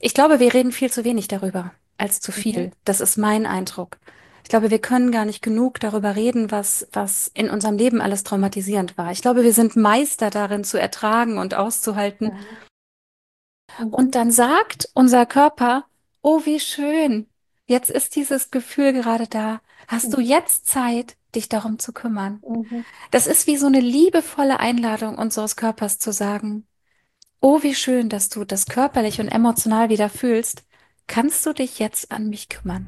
Ich glaube, wir reden viel zu wenig darüber, als zu Mhm. viel. Das ist mein Eindruck. Ich glaube, wir können gar nicht genug darüber reden, was in unserem Leben alles traumatisierend war. Ich glaube, wir sind Meister darin zu ertragen und auszuhalten. Ja. Mhm. Und dann sagt unser Körper, oh, wie schön. Jetzt ist dieses Gefühl gerade da. Hast du Mhm. jetzt Zeit, dich darum zu kümmern? Mhm. Das ist wie so eine liebevolle Einladung unseres Körpers zu sagen, oh, wie schön, dass du das körperlich und emotional wieder fühlst. Kannst du dich jetzt an mich kümmern?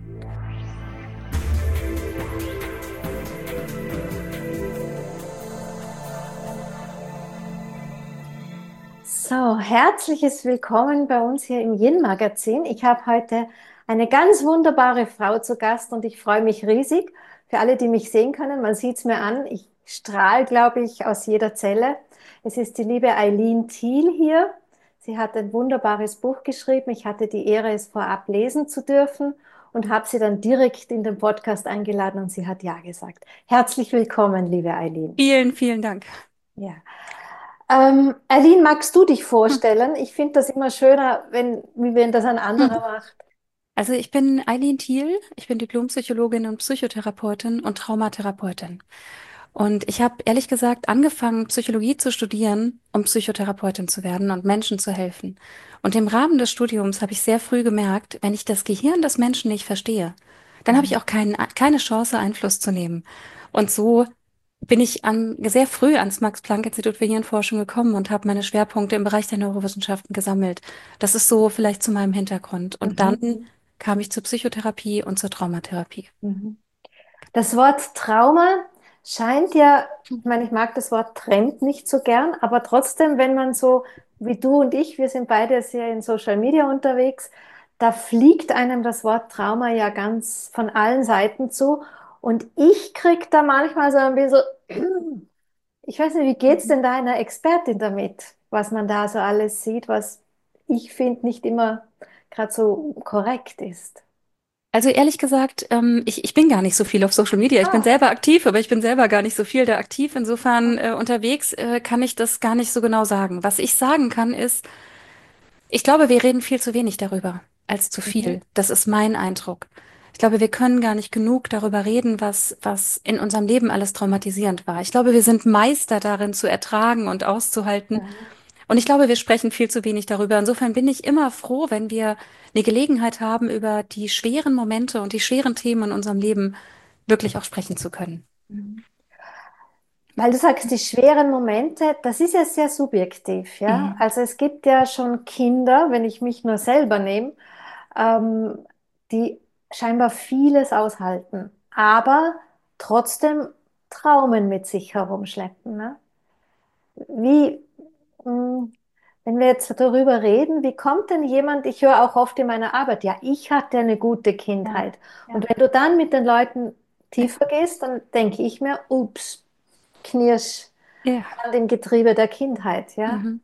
So, herzliches Willkommen bei uns hier im Yin-Magazin. Ich habe heute eine ganz wunderbare Frau zu Gast und ich freue mich riesig. Für alle, die mich sehen können, man sieht es mir an, ich strahle, glaube ich, aus jeder Zelle. Es ist die liebe Eileen Thiel hier. Sie hat ein wunderbares Buch geschrieben. Ich hatte die Ehre, es vorab lesen zu dürfen und habe sie dann direkt in den Podcast eingeladen und sie hat ja gesagt. Herzlich willkommen, liebe Eileen. Vielen, vielen Dank. Ja. Aline, magst du dich Hm. vorstellen? Ich finde das immer schöner, wenn das ein anderer Hm. macht. Also ich bin Eileen Thiel, ich bin Diplompsychologin und Psychotherapeutin und Traumatherapeutin. Und ich habe ehrlich gesagt angefangen, Psychologie zu studieren, um Psychotherapeutin zu werden und Menschen zu helfen. Und im Rahmen des Studiums habe ich sehr früh gemerkt, wenn ich das Gehirn des Menschen nicht verstehe, dann habe ich Mhm. auch keine Chance, Einfluss zu nehmen. Und so bin ich sehr früh ans Max-Planck-Institut für Hirnforschung gekommen und habe meine Schwerpunkte im Bereich der Neurowissenschaften gesammelt. Das ist so vielleicht zu meinem Hintergrund. Und dann Mhm. kam ich zur Psychotherapie und zur Traumatherapie. Mhm. Das Wort Trauma scheint ja, ich meine, ich mag das Wort Trend nicht so gern, aber trotzdem, wenn man so wie du und ich, wir sind beide sehr in Social Media unterwegs, da fliegt einem das Wort Trauma ja ganz von allen Seiten zu. Und ich kriege da manchmal so ein bisschen, ich weiß nicht, wie geht's Mhm. denn da einer Expertin damit, was man da so alles sieht, was ich finde nicht immer gerade so korrekt ist. Also ehrlich gesagt, ich bin gar nicht so viel auf Social Media. Ich bin Ah, selber aktiv, aber ich bin selber gar nicht so viel da aktiv. Insofern mhm. unterwegs kann ich das gar nicht so genau sagen. Was ich sagen kann, ist, ich glaube, wir reden viel zu wenig darüber, als zu Mhm. viel. Das ist mein Eindruck. Ich glaube, wir können gar nicht genug darüber reden, was in unserem Leben alles traumatisierend war. Ich glaube, wir sind Meister darin zu ertragen und auszuhalten. Ja. Und ich glaube, wir sprechen viel zu wenig darüber. Insofern bin ich immer froh, wenn wir eine Gelegenheit haben, über die schweren Momente und die schweren Themen in unserem Leben wirklich auch sprechen zu können. Mhm. Weil du sagst, die schweren Momente, das ist ja sehr subjektiv, ja. Mhm. Also es gibt ja schon Kinder, wenn ich mich nur selber nehme, ähm, die scheinbar vieles aushalten, aber trotzdem Traumen mit sich herumschleppen, ne? Wie, mh, wenn wir jetzt darüber reden, wie kommt denn jemand, ich höre auch oft in meiner Arbeit, ja, ich hatte eine gute Ja, Kindheit. Und ja, wenn du dann mit den Leuten ja. tiefer gehst, dann denke ich mir, ups, Knirsch Ja. an dem Getriebe der Kindheit, ja. Mhm.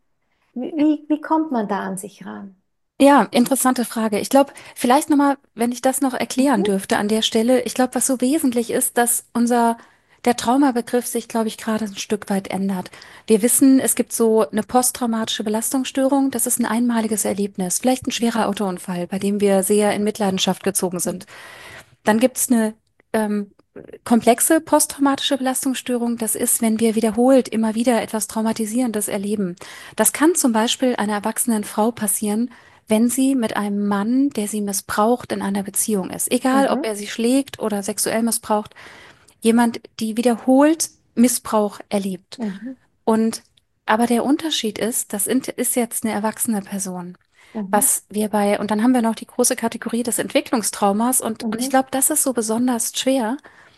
Wie kommt man da an sich ran? Ja, interessante Frage. Ich glaube, vielleicht nochmal, wenn ich das noch erklären Mhm. dürfte an der Stelle. Ich glaube, was so wesentlich ist, dass der Traumabegriff sich, glaube ich, gerade ein Stück weit ändert. Wir wissen, es gibt so eine posttraumatische Belastungsstörung. Das ist ein einmaliges Erlebnis. Vielleicht ein schwerer Autounfall, bei dem wir sehr in Mitleidenschaft gezogen sind. Dann gibt es eine ähm, komplexe posttraumatische Belastungsstörung. Das ist, wenn wir wiederholt immer wieder etwas Traumatisierendes erleben. Das kann zum Beispiel einer erwachsenen Frau passieren, wenn sie mit einem Mann, der sie missbraucht, in einer Beziehung ist. Egal, ob Mhm. er sie schlägt oder sexuell missbraucht. Jemand, die wiederholt Missbrauch erlebt. Mhm. Und aber der Unterschied ist, ist jetzt eine erwachsene Person. Mhm. Und dann haben wir noch die große Kategorie des Entwicklungstraumas und ich Mhm. glaube, das ist so besonders schwer,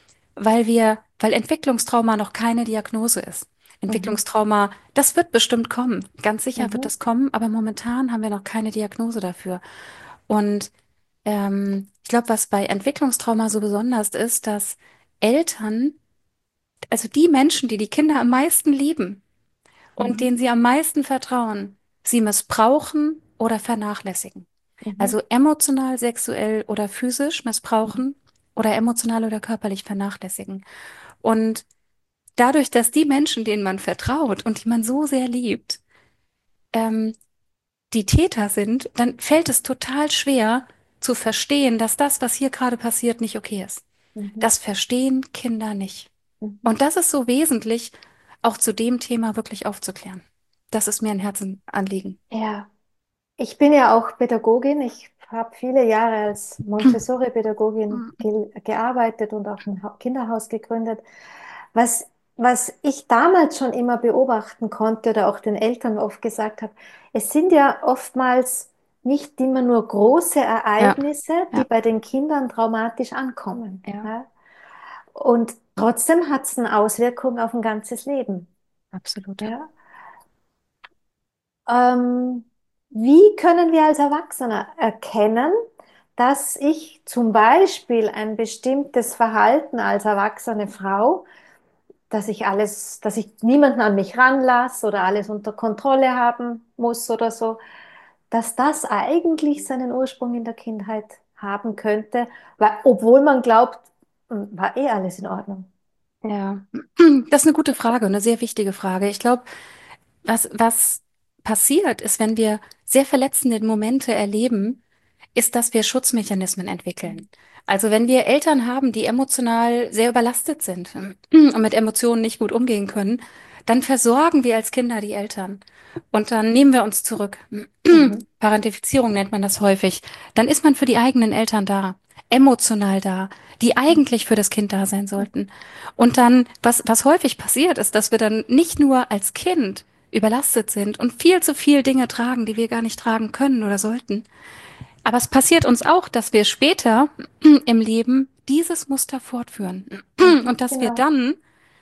weil Entwicklungstrauma noch keine Diagnose ist. Mhm. Entwicklungstrauma, das wird bestimmt kommen. Ganz sicher wird Mhm. das kommen, aber momentan haben wir noch keine Diagnose dafür. Und ich glaube, was bei Entwicklungstrauma so besonders ist, dass Eltern, also die Menschen, die die Kinder am meisten lieben und Mhm. denen sie am meisten vertrauen, sie missbrauchen oder vernachlässigen. Mhm. Also emotional, sexuell oder physisch Mhm. missbrauchen oder emotional oder körperlich vernachlässigen. Und dadurch, dass die Menschen, denen man vertraut und die man so sehr liebt, ähm, die Täter sind, dann fällt es total schwer zu verstehen, dass das, was hier gerade passiert, nicht okay ist. Mhm. Das verstehen Kinder nicht. Mhm. Und das ist so wesentlich, auch zu dem Thema wirklich aufzuklären. Das ist mir ein Herzensanliegen. Ja, ich bin ja auch Pädagogin. Ich habe viele Jahre als Montessori-Pädagogin gearbeitet und auch ein Kinderhaus gegründet. Was ich damals schon immer beobachten konnte oder auch den Eltern oft gesagt habe, es sind ja oftmals nicht immer nur große Ja, Ereignisse, die ja, bei den Kindern traumatisch ankommen. ja, Ja? Und trotzdem hat es eine Auswirkung auf ein ganzes Leben. absolut. Ja? Ähm, Wie können wir als Erwachsener erkennen, dass ich zum Beispiel ein bestimmtes Verhalten als erwachsene Frau, dass ich niemanden an mich ranlasse oder alles unter Kontrolle haben muss oder so, dass das eigentlich seinen Ursprung in der Kindheit haben könnte, weil, obwohl man glaubt, war eh alles in Ordnung. Ja, das ist eine gute Frage, eine sehr wichtige Frage. Ich glaube, was passiert ist, wenn wir sehr verletzende Momente erleben, ist, dass wir Schutzmechanismen entwickeln. Also wenn wir Eltern haben, die emotional sehr überlastet sind und mit Emotionen nicht gut umgehen können, dann versorgen wir als Kinder die Eltern. Und dann nehmen wir uns zurück. Mhm. Parentifizierung nennt man das häufig. Dann ist man für die eigenen Eltern da, emotional da, die eigentlich für das Kind da sein sollten. Und dann, was häufig passiert, ist, dass wir dann nicht nur als Kind überlastet sind und viel zu viel Dinge tragen, die wir gar nicht tragen können oder sollten. Aber es passiert uns auch, dass wir später im Leben dieses Muster fortführen Mhm. und dass wir Genau. dann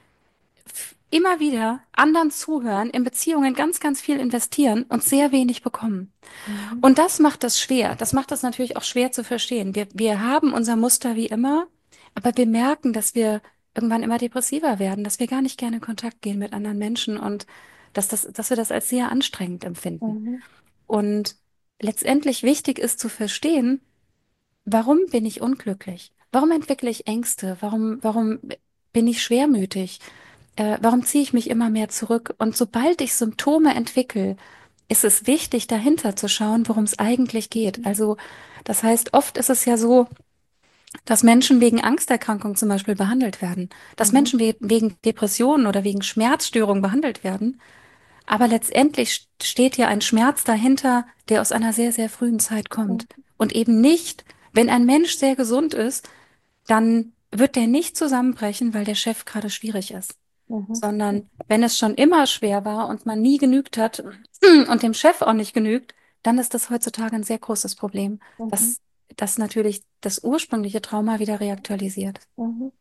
immer wieder anderen zuhören, in Beziehungen ganz, ganz viel investieren und sehr wenig bekommen. Mhm. Und das macht das schwer. Das macht das natürlich auch schwer zu verstehen. Wir haben unser Muster wie immer, aber wir merken, dass wir irgendwann immer depressiver werden, dass wir gar nicht gerne in Kontakt gehen mit anderen Menschen und dass wir das als sehr anstrengend empfinden. Mhm. Und letztendlich wichtig ist zu verstehen, warum bin ich unglücklich? Warum entwickle ich Ängste? Warum bin ich schwermütig? Warum ziehe ich mich immer mehr zurück? Und sobald ich Symptome entwickle, ist es wichtig, dahinter zu schauen, worum es eigentlich geht. Also, das heißt, oft ist es ja so, dass Menschen wegen Angsterkrankungen zum Beispiel behandelt werden, dass Mhm. Menschen wegen Depressionen oder wegen Schmerzstörungen behandelt werden. Aber letztendlich steht ja ein Schmerz dahinter, der aus einer sehr, sehr frühen Zeit kommt. Mhm. Und eben nicht, wenn ein Mensch sehr gesund ist, dann wird der nicht zusammenbrechen, weil der Chef gerade schwierig ist, Mhm. sondern wenn es schon immer schwer war und man nie genügt hat und dem Chef auch nicht genügt, dann ist das heutzutage ein sehr großes Problem, Mhm. dass das natürlich das ursprüngliche Trauma wieder reaktualisiert. Mhm.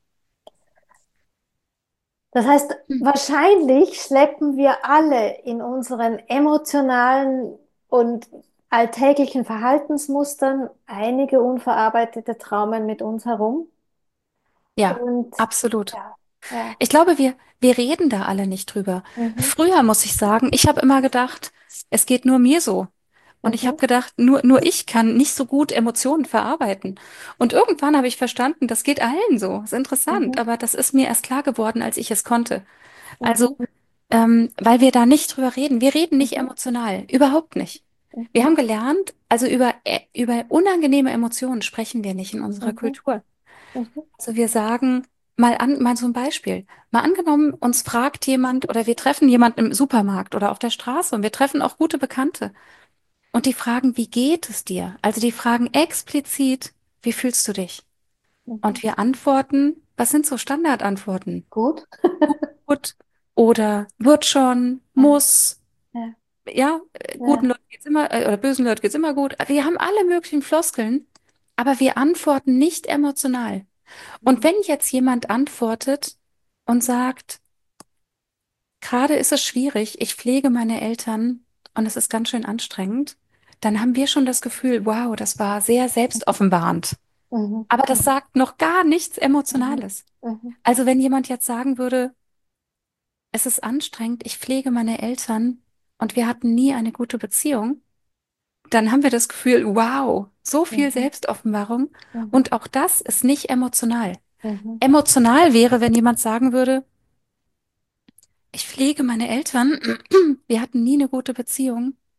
Das heißt, Hm. wahrscheinlich schleppen wir alle in unseren emotionalen und alltäglichen Verhaltensmustern einige unverarbeitete Traumen mit uns herum. Ja, Und absolut. ja, ja. Ich glaube, wir reden da alle nicht drüber. Mhm. Früher muss ich sagen, ich habe immer gedacht, es geht nur mir so. Und ich habe Mhm. gedacht, nur ich kann nicht so gut Emotionen verarbeiten. Und irgendwann habe ich verstanden, das geht allen so. Ist interessant, Mhm. aber das ist mir erst klar geworden, als ich es konnte. Also, Mhm. weil wir da nicht drüber reden. Wir reden nicht Mhm. emotional, überhaupt nicht. Wir Mhm. haben gelernt, also über unangenehme Emotionen sprechen wir nicht in unserer Mhm. Kultur. Mhm. Also wir sagen, mal so ein Beispiel. Mal angenommen, uns fragt jemand oder wir treffen jemanden im Supermarkt oder auf der Straße und wir treffen auch gute Bekannte. Und die fragen, wie geht es dir? Also die fragen explizit, wie fühlst du dich? Mhm. Und wir antworten, was sind so Standardantworten? Gut. Gut oder wird schon, Ja, muss, ja, ja, guten ja. Leuten geht's immer, oder bösen Leuten geht's immer gut. Wir haben alle möglichen Floskeln, aber wir antworten nicht emotional. Und Mhm. wenn jetzt jemand antwortet und sagt, gerade ist es schwierig, ich pflege meine Eltern und es ist ganz schön anstrengend, dann haben wir schon das Gefühl, wow, das war sehr selbstoffenbarend. Mhm. Aber das Mhm. sagt noch gar nichts Mhm. Emotionales. Mhm. Also wenn jemand jetzt sagen würde, es ist anstrengend, ich pflege meine Eltern und wir hatten nie eine gute Beziehung, dann haben wir das Gefühl, wow, so viel Mhm. Selbstoffenbarung. Mhm. Und auch das ist nicht emotional. Mhm. Emotional wäre, wenn jemand sagen würde, ich pflege meine Eltern, wir hatten nie eine gute Beziehung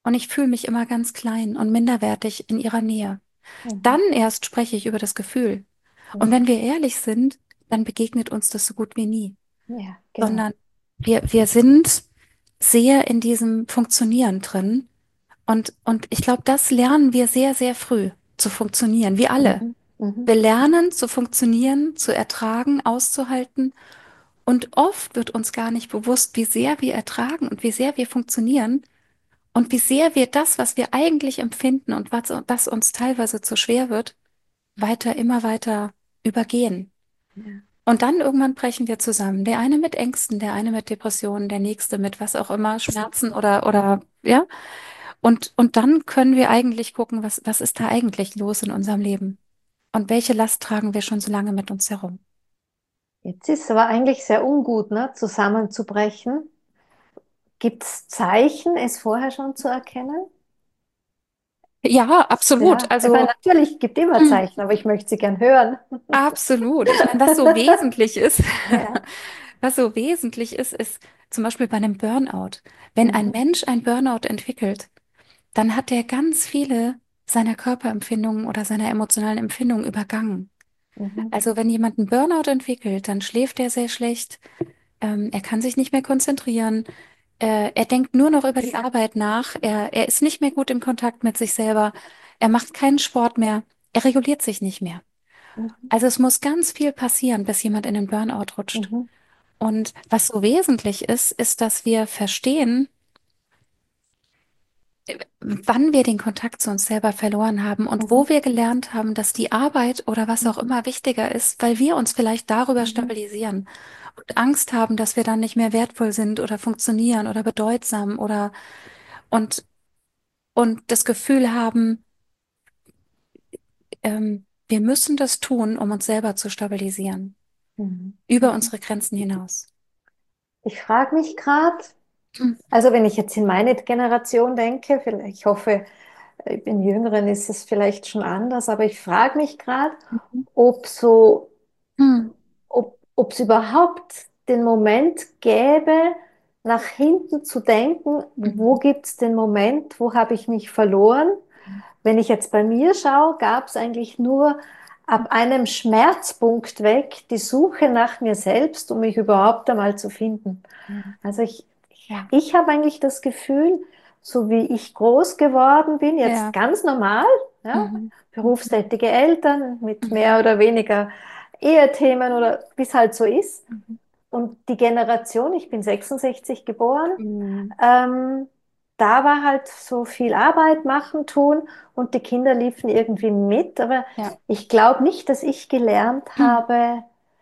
und ich fühle mich immer ganz klein und minderwertig in ihrer Nähe. Dann Mhm. erst spreche ich über das Gefühl. Und Mhm. wenn wir ehrlich sind, dann begegnet uns das so gut wie nie, Ja, genau. sondern wir sind sehr in diesem Funktionieren drin. Und ich glaube, das lernen wir sehr, sehr früh zu funktionieren, wie alle. Mhm. Mhm. Wir lernen zu funktionieren, zu ertragen, auszuhalten. Und oft wird uns gar nicht bewusst, wie sehr wir ertragen und wie sehr wir funktionieren und wie sehr wir das, was wir eigentlich empfinden und was uns teilweise zu schwer wird, immer weiter übergehen. Ja. Und dann irgendwann brechen wir zusammen. Der eine mit Ängsten, der eine mit Depressionen, der nächste mit was auch immer, Schmerzen oder, ja. Und dann können wir eigentlich gucken, was ist da eigentlich los in unserem Leben? Und welche Last tragen wir schon so lange mit uns herum? Jetzt ist es aber eigentlich sehr ungut, ne, zusammenzubrechen. Gibt es Zeichen, es vorher schon zu erkennen? Ja, absolut. Ja, ich meine, Also, natürlich gibt immer hm, Zeichen, aber ich möchte sie gern hören. absolut. Ich meine, was so wesentlich ist, Ja. was so wesentlich ist, ist zum Beispiel bei einem Burnout. Wenn ein Mhm. Mensch ein Burnout entwickelt, dann hat er ganz viele seiner Körperempfindungen oder seiner emotionalen Empfindungen übergangen. Mhm. Also wenn jemand einen Burnout entwickelt, dann schläft er sehr schlecht, er kann sich nicht mehr konzentrieren, er denkt nur noch über die Arbeit nach, er ist nicht mehr gut im Kontakt mit sich selber, er macht keinen Sport mehr, er reguliert sich nicht mehr. Mhm. Also es muss ganz viel passieren, bis jemand in den Burnout rutscht. Mhm. Und was so wesentlich ist, ist, dass wir verstehen, wann wir den Kontakt zu uns selber verloren haben und Mhm. wo wir gelernt haben, dass die Arbeit oder was auch immer wichtiger ist, weil wir uns vielleicht darüber Mhm. stabilisieren und Angst haben, dass wir dann nicht mehr wertvoll sind oder funktionieren oder bedeutsam oder und, und das Gefühl haben, wir müssen das tun, um uns selber zu stabilisieren, Mhm. über Mhm. unsere Grenzen hinaus. Ich frage mich gerade, Hm. also wenn ich jetzt in meine Generation denke, vielleicht, ich hoffe, in Jüngeren ist es vielleicht schon anders, aber ich frage mich gerade, Mhm. ob so, Hm. ob es überhaupt den Moment gäbe, nach hinten zu denken, wo Mhm. gibt es den Moment, wo habe ich mich verloren? Wenn ich jetzt bei mir schaue, gab es eigentlich nur ab einem Schmerzpunkt weg die Suche nach mir selbst, um mich überhaupt einmal zu finden. Mhm. Also Ja, ich habe eigentlich das Gefühl, so wie ich groß geworden bin, jetzt ja. ganz normal, ja, Mhm. Mhm. berufstätige Eltern mit mehr Mhm. oder weniger Ehethemen oder wie es halt so ist. Mhm. Und die Generation, ich bin 66 geboren, Mhm. ähm, da war halt so viel Arbeit machen, tun und die Kinder liefen irgendwie mit. Aber Ja. ich glaube nicht, dass ich gelernt Hm. habe,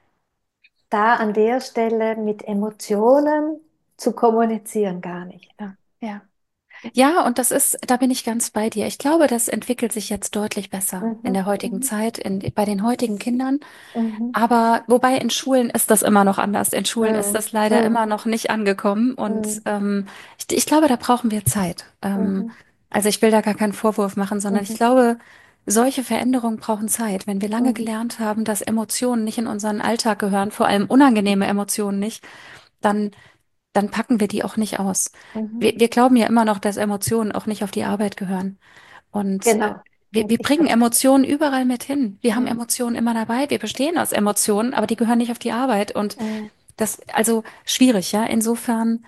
da an der Stelle mit Emotionen zu kommunizieren, gar nicht. Ja. Ja. Ja, und da bin ich ganz bei dir. Ich glaube, das entwickelt sich jetzt deutlich besser in Mhm, der heutigen mhm, Zeit, bei den heutigen Kindern. mhm, Aber wobei in Schulen ist das immer noch anders. In Schulen ist mhm, das leider immer mhm, noch nicht angekommen. Und mhm, ich glaube, da brauchen wir Zeit. mhm, Also ich will da gar keinen Vorwurf machen, sondern ich mhm, glaube, solche Veränderungen brauchen Zeit. Wenn wir lange mhm, gelernt haben, dass Emotionen nicht in unseren Alltag gehören, vor allem unangenehme Emotionen nicht, dann dann packen wir die auch nicht aus. mhm. Wir glauben ja immer noch, dass Emotionen auch nicht auf die Arbeit gehören. Und Genau. Und wir ich bringen habe, Emotionen überall mit hin. Wir haben mhm, Emotionen immer dabei. Wir bestehen aus Emotionen, aber die gehören nicht auf die Arbeit. Und mhm, also schwierig, ja. Insofern,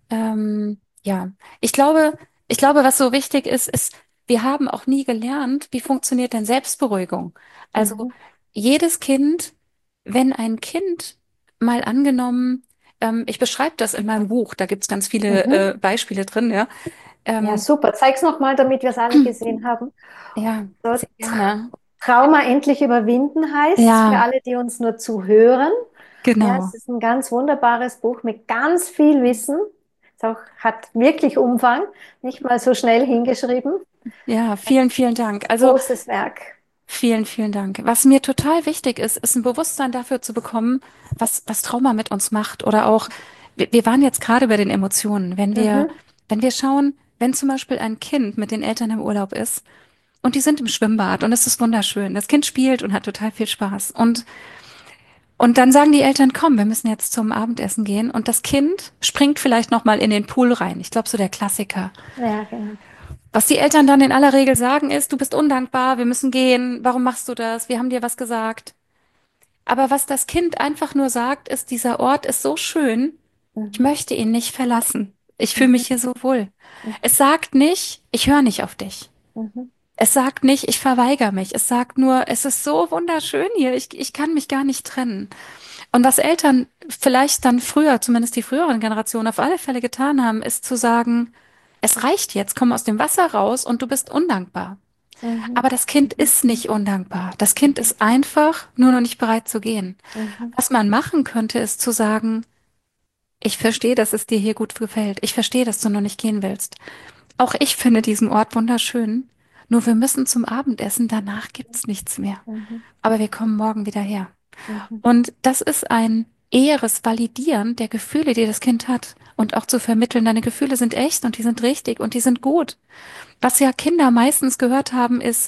ja. Ich glaube, ich glaube, was so wichtig ist, ist, wir haben auch nie gelernt, wie funktioniert denn Selbstberuhigung? Also mhm, jedes Kind, wenn ein Kind mal angenommen, ich beschreibe das in meinem Buch, da gibt's ganz viele mhm. Beispiele drin, ja. Ja, Ähm, super. Zeig's nochmal, damit wir es alle gesehen haben. ja, So, sehr gerne. Trauma endlich überwinden heißt, für Ja, alle, die uns nur zuhören. Ja, es genau. ist ein ganz wunderbares Buch mit ganz viel Wissen. Es auch, hat wirklich Umfang, nicht mal so schnell hingeschrieben. Ja, vielen, vielen Dank. Also Großes Werk. vielen, vielen Dank. Was mir total wichtig ist, ist ein Bewusstsein dafür zu bekommen, was Trauma mit uns macht. Oder auch, wir waren jetzt gerade bei den Emotionen. Mhm, Wenn wir schauen, wenn zum Beispiel ein Kind mit den Eltern im Urlaub ist und die sind im Schwimmbad und es ist wunderschön. Das Kind spielt und hat total viel Spaß. Und dann sagen die Eltern, komm, wir müssen jetzt zum Abendessen gehen. Und das Kind springt vielleicht noch mal in den Pool rein. Ich glaube, so der Klassiker. ja, genau. Was die Eltern dann in aller Regel sagen ist, du bist undankbar, wir müssen gehen, warum machst du das? Wir haben dir was gesagt. Aber was das Kind einfach nur sagt, ist, dieser Ort ist so schön, ich Mhm. möchte ihn nicht verlassen. Ich fühle Mhm. mich hier so wohl. Mhm. Es sagt nicht, ich höre nicht auf dich. Mhm. Es sagt nicht, ich verweigere mich. Es sagt nur, es ist so wunderschön hier, ich kann mich gar nicht trennen. Und was Eltern vielleicht dann früher, zumindest die früheren Generationen, auf alle Fälle getan haben, ist zu sagen, es reicht jetzt, komm aus dem Wasser raus und du bist undankbar. Mhm. Aber das Kind Mhm. ist nicht undankbar. Das Kind ist einfach nur noch nicht bereit zu gehen. Mhm. Was man machen könnte, ist zu sagen, ich verstehe, dass es dir hier gut gefällt. Ich verstehe, dass du noch nicht gehen willst. Auch ich finde diesen Ort wunderschön. Nur wir müssen zum Abendessen, danach gibt's nichts mehr. Mhm. Aber wir kommen morgen wieder her. Mhm. Und das ist ein eheres Validieren der Gefühle, die das Kind hat. Und auch zu vermitteln, deine Gefühle sind echt und die sind richtig und die sind gut. Was ja Kinder meistens gehört haben, ist,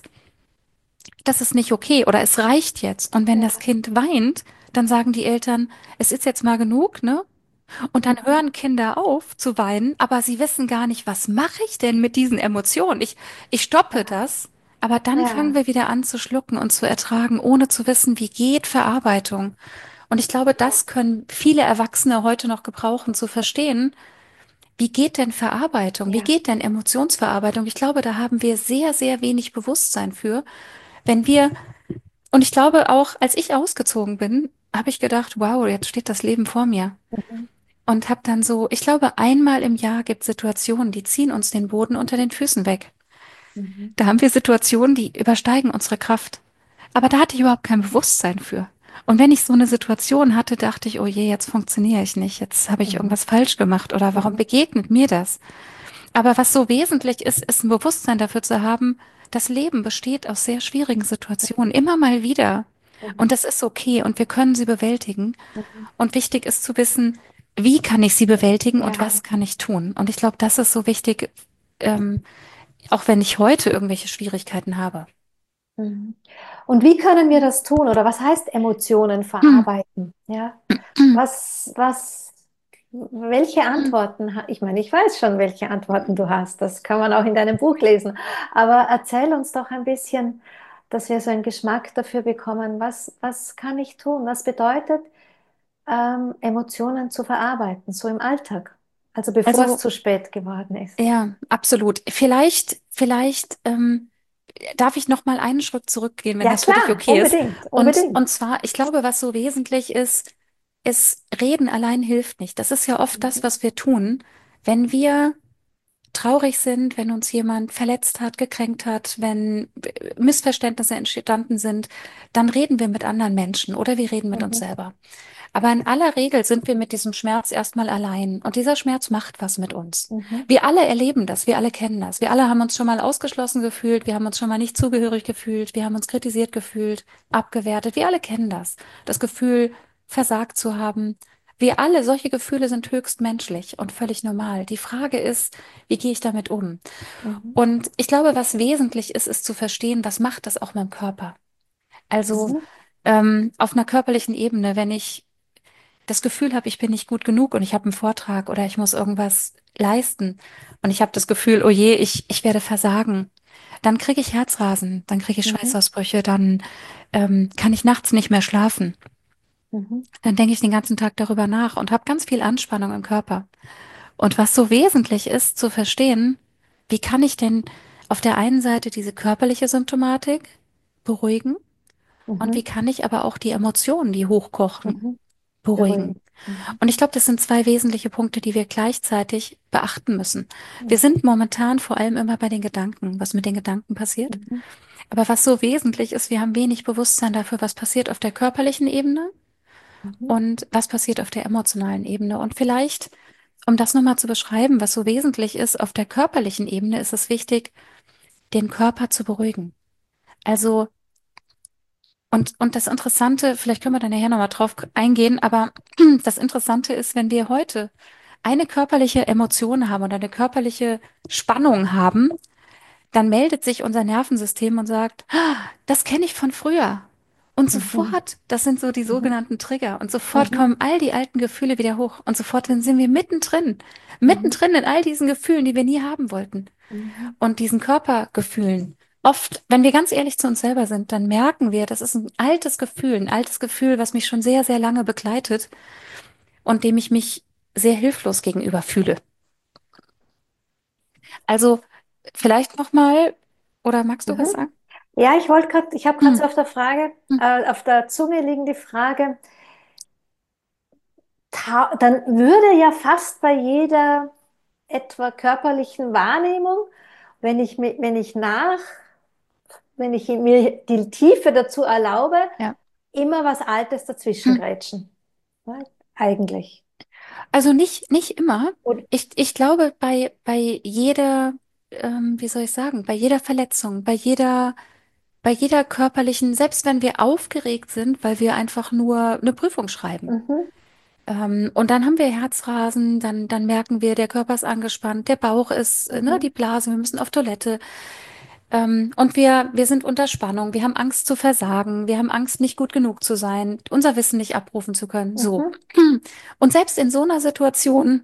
das ist nicht okay oder es reicht jetzt. Und wenn das Ja. Kind weint, dann sagen die Eltern, es ist jetzt mal genug, ne? Und dann Mhm. hören Kinder auf zu weinen, aber sie wissen gar nicht, was mache ich denn mit diesen Emotionen? Ich stoppe Ja. das, aber dann fangen Ja. wir wieder an zu schlucken und zu ertragen, ohne zu wissen, wie geht Verarbeitung. Und ich glaube, das können viele Erwachsene heute noch gebrauchen, zu verstehen, wie geht denn Verarbeitung? Wie Ja. geht denn Emotionsverarbeitung? Ich glaube, da haben wir sehr, sehr wenig Bewusstsein für. Wenn wir, und ich glaube auch, als ich ausgezogen bin, habe ich gedacht, wow, jetzt steht das Leben vor mir. Mhm. Und habe dann so, ich glaube, einmal im Jahr gibt es Situationen, die ziehen uns den Boden unter den Füßen weg. Mhm. Da haben wir Situationen, die übersteigen unsere Kraft. Aber da hatte ich überhaupt kein Bewusstsein für. Und wenn ich so eine Situation hatte, dachte ich, oh je, jetzt funktioniere ich nicht, jetzt habe ich Mhm. irgendwas falsch gemacht oder warum Mhm. begegnet mir das? Aber was so wesentlich ist, ist ein Bewusstsein dafür zu haben, das Leben besteht aus sehr schwierigen Situationen, immer mal wieder. Und Mhm. das ist okay und wir können sie bewältigen. Mhm. Und wichtig ist zu wissen, wie kann ich sie bewältigen und Ja. was kann ich tun? Und ich glaube, das ist so wichtig, ähm, auch wenn ich heute irgendwelche Schwierigkeiten habe. Mhm. Und wie können wir das tun? Oder was heißt Emotionen verarbeiten? Ja. Welche Antworten, ich meine, ich weiß schon, welche Antworten du hast. Das kann man auch in deinem Buch lesen. Aber erzähl uns doch ein bisschen, dass wir so einen Geschmack dafür bekommen. Was kann ich tun? Was bedeutet, Emotionen zu verarbeiten, so im Alltag? Also bevor es Also, zu spät geworden ist. ja, absolut. Vielleicht darf ich noch mal einen Schritt zurückgehen, wenn Ja, das für dich klar, okay ist. unbedingt, Und unbedingt. zwar, ich glaube, was so wesentlich ist, ist, Reden allein hilft nicht. Das ist ja oft das, Mhm. was wir tun, wenn wir traurig sind, wenn uns jemand verletzt hat, gekränkt hat, wenn Missverständnisse entstanden sind, dann reden wir mit anderen Menschen oder wir reden mit uns Mhm. selber. Aber in aller Regel sind wir mit diesem Schmerz erstmal allein und dieser Schmerz macht was mit uns. Mhm. Wir alle erleben das, wir alle kennen das. Wir alle haben uns schon mal ausgeschlossen gefühlt, wir haben uns schon mal nicht zugehörig gefühlt, wir haben uns kritisiert gefühlt, abgewertet. Wir alle kennen das. Das Gefühl, versagt zu haben. Wir alle, solche Gefühle sind höchst menschlich und völlig normal. Die Frage ist, wie gehe ich damit um? Mhm. Und ich glaube, was wesentlich ist, ist zu verstehen, was macht das auch mit dem Körper? Also Mhm. auf einer körperlichen Ebene, wenn ich das Gefühl habe, ich bin nicht gut genug und ich habe einen Vortrag oder ich muss irgendwas leisten und ich habe das Gefühl, oh je, ich werde versagen, dann kriege ich Herzrasen, dann kriege ich Mhm. Schweißausbrüche, dann kann ich nachts nicht mehr schlafen. Mhm. Dann denke ich den ganzen Tag darüber nach und habe ganz viel Anspannung im Körper. Und was so wesentlich ist, zu verstehen, wie kann ich denn auf der einen Seite diese körperliche Symptomatik beruhigen und wie Mhm. kann ich aber auch die Emotionen, die hochkochen, Mhm. beruhigen. Beruhigen. Mhm. Und ich glaube, das sind zwei wesentliche Punkte, die wir gleichzeitig beachten müssen. Wir Ja. sind momentan vor allem immer bei den Gedanken, was mit den Gedanken passiert. Mhm. Aber was so wesentlich ist, wir haben wenig Bewusstsein dafür, was passiert auf der körperlichen Ebene Mhm. und was passiert auf der emotionalen Ebene. Und vielleicht, um das nochmal zu beschreiben, was so wesentlich ist, auf der körperlichen Ebene ist es wichtig, den Körper zu beruhigen. Also, und das Interessante, vielleicht können wir da nachher nochmal drauf eingehen, aber das Interessante ist, wenn wir heute eine körperliche Emotion haben oder eine körperliche Spannung haben, dann meldet sich unser Nervensystem und sagt, ah, das kenne ich von früher. Und Mhm. sofort, das sind so die Mhm. sogenannten Trigger, und sofort Mhm. kommen all die alten Gefühle wieder hoch. Und sofort dann sind wir Mhm. mittendrin in all diesen Gefühlen, die wir nie haben wollten. Mhm. Und diesen Körpergefühlen. Oft, wenn wir ganz ehrlich zu uns selber sind, dann merken wir, das ist ein altes Gefühl, was mich schon sehr, sehr lange begleitet und dem ich mich sehr hilflos gegenüber fühle. Also vielleicht nochmal, oder magst du was Mhm. sagen? Ja, ich habe gerade Hm, so auf der Frage, hm, auf der Zunge liegen die Frage, dann würde ja fast bei jeder etwa körperlichen Wahrnehmung, wenn ich wenn ich mir die Tiefe dazu erlaube, ja. immer was Altes dazwischen Hm. grätschen. Ne? Eigentlich. Also nicht immer. Und, Ich glaube, bei jeder, wie soll ich sagen, bei jeder Verletzung, bei jeder körperlichen, selbst wenn wir aufgeregt sind, weil wir einfach nur eine Prüfung schreiben. mhm, Und dann haben wir Herzrasen, dann merken wir, der Körper ist angespannt, der Bauch ist, ne, mhm, die Blase, wir müssen auf Toilette. Und wir sind unter Spannung, wir haben Angst zu versagen, wir haben Angst, nicht gut genug zu sein, unser Wissen nicht abrufen zu können. So. mhm, Und selbst in so einer Situation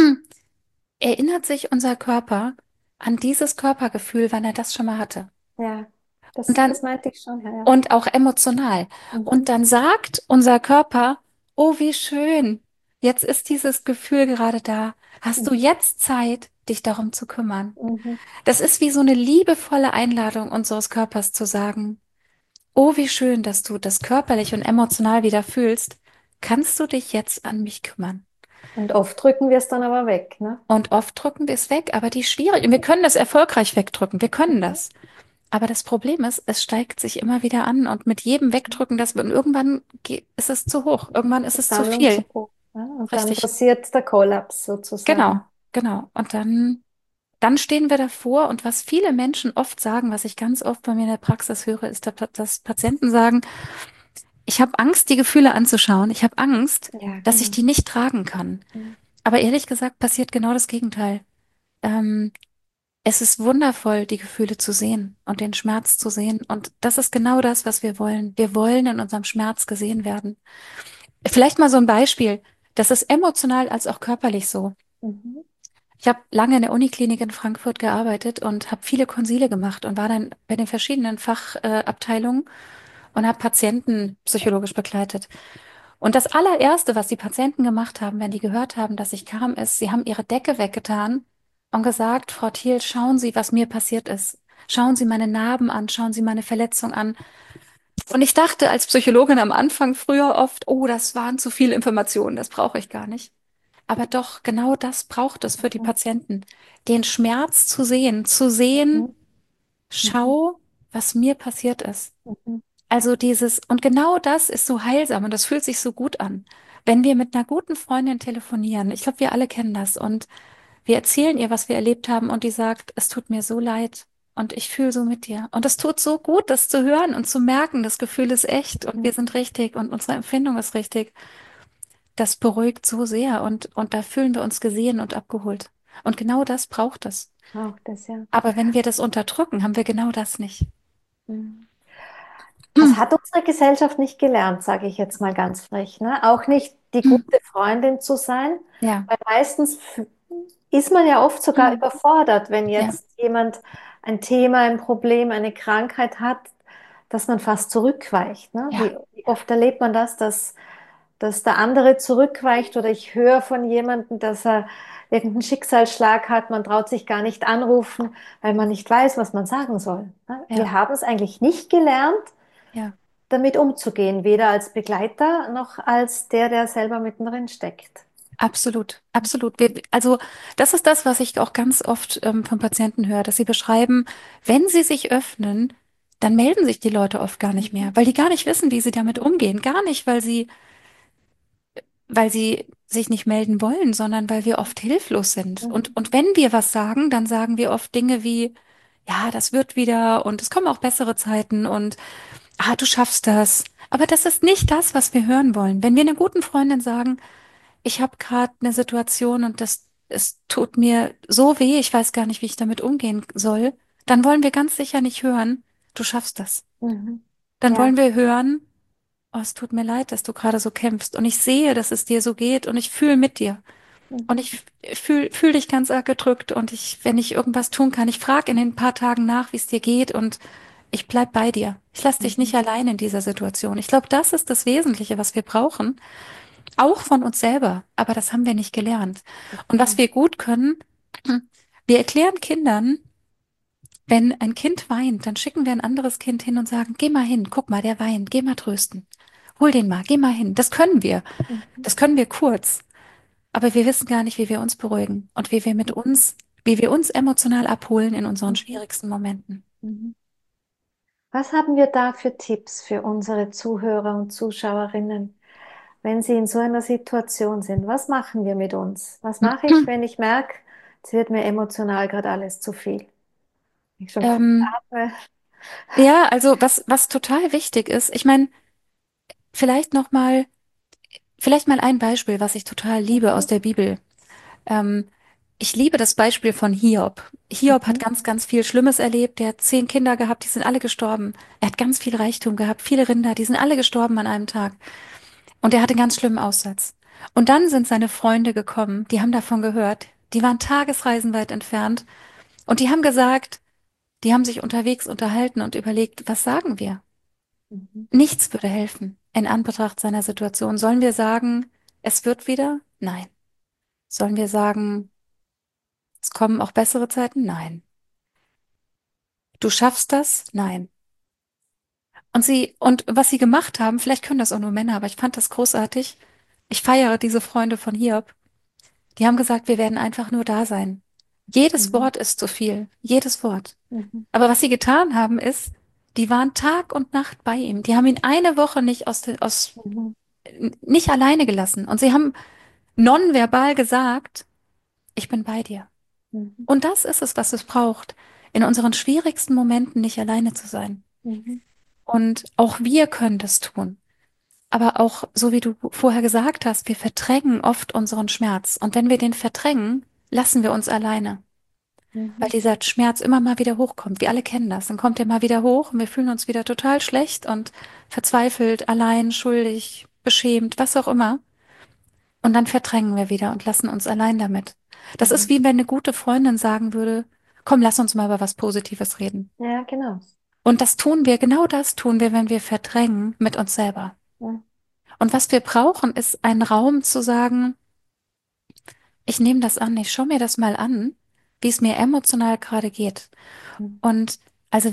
erinnert sich unser Körper an dieses Körpergefühl, wann er das schon mal hatte. ja, Und dann das meinte ich schon, ja, ja. und auch emotional. Und Mhm, dann sagt unser Körper, oh, wie schön, jetzt ist dieses Gefühl gerade da. Hast du mhm, jetzt Zeit, dich darum zu kümmern? mhm, Das ist wie so eine liebevolle Einladung unseres Körpers zu sagen, oh, wie schön, dass du das körperlich und emotional wieder fühlst. Kannst du dich jetzt an mich kümmern? und oft drücken wir es dann aber weg, ne? Und oft drücken wir es weg, aber die schwierig, und wir können das erfolgreich wegdrücken, wir können Mhm. das. Aber das Problem ist, es steigt sich immer wieder an und mit jedem Wegdrücken, und irgendwann ist es zu hoch, irgendwann ist es zu Versammlung zu viel. hoch. Ja? Und dann Richtig, passiert der Kollaps genau, sozusagen. genau. Und dann stehen wir davor und was viele Menschen oft sagen, was ich ganz oft bei mir in der Praxis höre, ist, dass Patienten sagen, ich habe Angst, die Gefühle anzuschauen. Ich habe Angst, Ja, dass ich genau. die nicht tragen kann. Mhm. Aber ehrlich gesagt passiert genau das Gegenteil. Ähm, Es ist wundervoll, die Gefühle zu sehen und den Schmerz zu sehen. Und das ist genau das, was wir wollen. Wir wollen in unserem Schmerz gesehen werden. Vielleicht mal so ein Beispiel. Das ist emotional als auch körperlich so. Mhm. Ich habe lange in der Uniklinik in Frankfurt gearbeitet und habe viele Konsile gemacht und war dann bei den verschiedenen Fachabteilungen und habe Patienten psychologisch begleitet. Und das allererste, was die Patienten gemacht haben, wenn die gehört haben, dass ich kam, ist, sie haben ihre Decke weggetan und gesagt, Frau Thiel, schauen Sie, was mir passiert ist. Schauen Sie meine Narben an, schauen Sie meine Verletzung an. Und ich dachte als Psychologin am Anfang früher oft, oh, das waren zu viele Informationen, das brauche ich gar nicht. Aber doch, genau das braucht es für die Mhm. Patienten. Den Schmerz zu sehen, Mhm. Mhm. schau, was mir passiert ist. Mhm. Also und genau das ist so heilsam und das fühlt sich so gut an. Wenn wir mit einer guten Freundin telefonieren, ich glaube, wir alle kennen das und wir erzählen ihr, was wir erlebt haben und die sagt, es tut mir so leid und ich fühle so mit dir. Und es tut so gut, das zu hören und zu merken, das Gefühl ist echt und wir Mhm. sind richtig und unsere Empfindung ist richtig. Das beruhigt so sehr und da fühlen wir uns gesehen und abgeholt. Und genau das braucht es. Auch das, ja. Aber wenn wir das unterdrücken, haben wir genau das nicht. Mhm. Das hat unsere Gesellschaft nicht gelernt, sage ich jetzt mal ganz frech. Ne? Auch nicht die gute Freundin zu sein, Ja, weil meistens ist man ja oft sogar überfordert, wenn ja, jetzt jemand ein Thema, ein Problem, eine Krankheit hat, dass man fast zurückweicht. Ne? ja, Wie oft erlebt man das, dass der andere zurückweicht oder ich höre von jemandem, dass er irgendeinen Schicksalsschlag hat, man traut sich gar nicht anrufen, weil man nicht weiß, was man sagen soll. Ne? ja, Wir haben es eigentlich nicht gelernt, ja. damit umzugehen, weder als Begleiter noch als der selber mittendrin steckt. Absolut, absolut. Also das ist das, was ich auch ganz oft von Patienten höre, dass sie beschreiben, wenn sie sich öffnen, dann melden sich die Leute oft gar nicht mehr, Mhm. weil die gar nicht wissen, wie sie damit umgehen. Gar nicht, weil sie sich nicht melden wollen, sondern weil wir oft hilflos sind. Mhm. Und wenn wir was sagen, dann sagen wir oft Dinge wie, ja, das wird wieder und es kommen auch bessere Zeiten und ah, du schaffst das. Aber das ist nicht das, was wir hören wollen. Wenn wir einer guten Freundin sagen, ich habe gerade eine Situation und es tut mir so weh, ich weiß gar nicht, wie ich damit umgehen soll, dann wollen wir ganz sicher nicht hören, du schaffst das. Mhm. Dann Ja, wollen wir hören, oh, es tut mir leid, dass du gerade so kämpfst. Und ich sehe, dass es dir so geht und ich fühle mit dir. Und Mhm. ich fühl dich ganz arg gedrückt und wenn ich irgendwas tun kann, ich frage in den paar Tagen nach, wie es dir geht und ich bleib bei dir. Ich lasse dich nicht Mhm. allein in dieser Situation. Ich glaube, das ist das Wesentliche, was wir brauchen, auch von uns selber. Aber das haben wir nicht gelernt. Und was Okay. wir gut können, wir erklären Kindern, wenn ein Kind weint, dann schicken wir ein anderes Kind hin und sagen, geh mal hin, guck mal, der weint, geh mal trösten. Hol den mal, geh mal hin. Das können wir. Mhm. Das können wir kurz. Aber wir wissen gar nicht, wie wir uns beruhigen und wie wir uns emotional abholen in unseren Mhm. schwierigsten Momenten. Mhm. Was haben wir da für Tipps für unsere Zuhörer und Zuschauerinnen, wenn sie in so einer Situation sind? Was machen wir mit uns? Was mache ich, wenn ich merke, es wird mir emotional gerade alles zu viel? Ich schon kurz Ähm, atme. ja, also was total wichtig ist, ich meine, vielleicht noch mal, vielleicht mal ein Beispiel, was ich total liebe Mhm. aus der Bibel. Ähm, Ich liebe das Beispiel von Hiob. Hiob hat Mhm. ganz, ganz viel Schlimmes erlebt. Der hat 10 Kinder gehabt, die sind alle gestorben. Er hat ganz viel Reichtum gehabt, viele Rinder, die sind alle gestorben an einem Tag. Und er hatte einen ganz schlimmen Aussatz. Und dann sind seine Freunde gekommen, die haben davon gehört. Die waren Tagesreisen weit entfernt. Und die haben gesagt, die haben sich unterwegs unterhalten und überlegt, was sagen wir? Mhm. Nichts würde helfen in Anbetracht seiner Situation. Sollen wir sagen, es wird wieder? Nein. Sollen wir sagen, es kommen auch bessere Zeiten? Nein. Du schaffst das? Nein. Und was sie gemacht haben, vielleicht können das auch nur Männer, aber ich fand das großartig. Ich feiere diese Freunde von Hiob. Die haben gesagt, wir werden einfach nur da sein. Jedes Mhm. Wort ist zu viel. Jedes Wort. Mhm. Aber was sie getan haben, ist, die waren Tag und Nacht bei ihm. Die haben ihn eine Woche nicht Mhm. nicht alleine gelassen. Und sie haben nonverbal gesagt, ich bin bei dir. Mhm. Und das ist es, was es braucht, in unseren schwierigsten Momenten nicht alleine zu sein. Mhm. Und auch wir können das tun. Aber auch, so wie du vorher gesagt hast, wir verdrängen oft unseren Schmerz. Und wenn wir den verdrängen, lassen wir uns alleine. Weil Mhm. dieser Schmerz immer mal wieder hochkommt. Wir alle kennen das. Dann kommt er mal wieder hoch und wir fühlen uns wieder total schlecht und verzweifelt, allein, schuldig, beschämt, was auch immer. Und dann verdrängen wir wieder und lassen uns allein damit. Das ist Mhm. wie wenn eine gute Freundin sagen würde, komm, lass uns mal über was Positives reden. Ja, genau. Und das tun wir, genau das tun wir, wenn wir verdrängen mit uns selber. Ja. Und was wir brauchen, ist ein Raum zu sagen, ich nehme das an, ich schaue mir das mal an, wie es mir emotional gerade geht. Mhm. Und also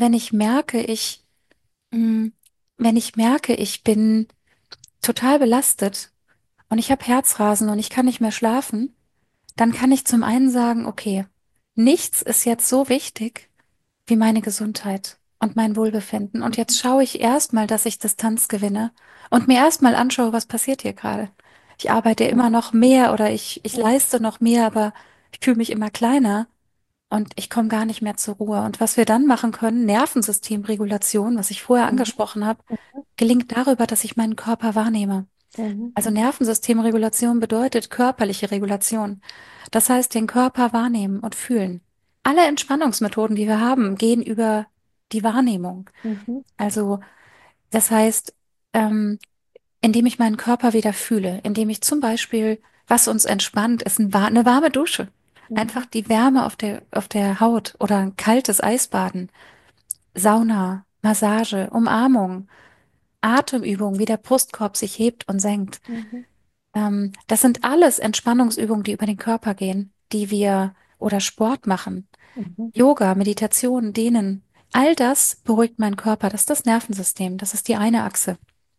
mh, wenn ich merke, ich bin total belastet und ich habe Herzrasen und ich kann nicht mehr schlafen, dann kann ich zum einen sagen, okay, nichts ist jetzt so wichtig wie meine Gesundheit und mein Wohlbefinden. Und jetzt schaue ich erstmal, dass ich Distanz gewinne und mir erstmal anschaue, was passiert hier gerade. Ich arbeite immer Mhm. noch mehr oder ich Mhm. leiste noch mehr, aber ich fühle mich immer kleiner und ich komme gar nicht mehr zur Ruhe. Und was wir dann machen können, Nervensystemregulation, was ich vorher Mhm. angesprochen habe, Mhm. gelingt darüber, dass ich meinen Körper wahrnehme. Mhm. Also Nervensystemregulation bedeutet körperliche Regulation. Das heißt, den Körper wahrnehmen und fühlen. Alle Entspannungsmethoden, die wir haben, gehen über die Wahrnehmung. Mhm. Also das heißt, ähm, indem ich meinen Körper wieder fühle, indem ich zum Beispiel, was uns entspannt, ist eine warme Dusche. Einfach Mhm. die Wärme auf der Haut oder ein kaltes Eisbaden, Sauna, Massage, Umarmung, Atemübungen, wie der Brustkorb sich hebt und senkt. Mhm. Das sind alles Entspannungsübungen, die über den Körper gehen, oder Sport machen. Mhm. Yoga, Meditation, Dehnen. All das beruhigt meinen Körper. Das ist das Nervensystem. Das ist die eine Achse.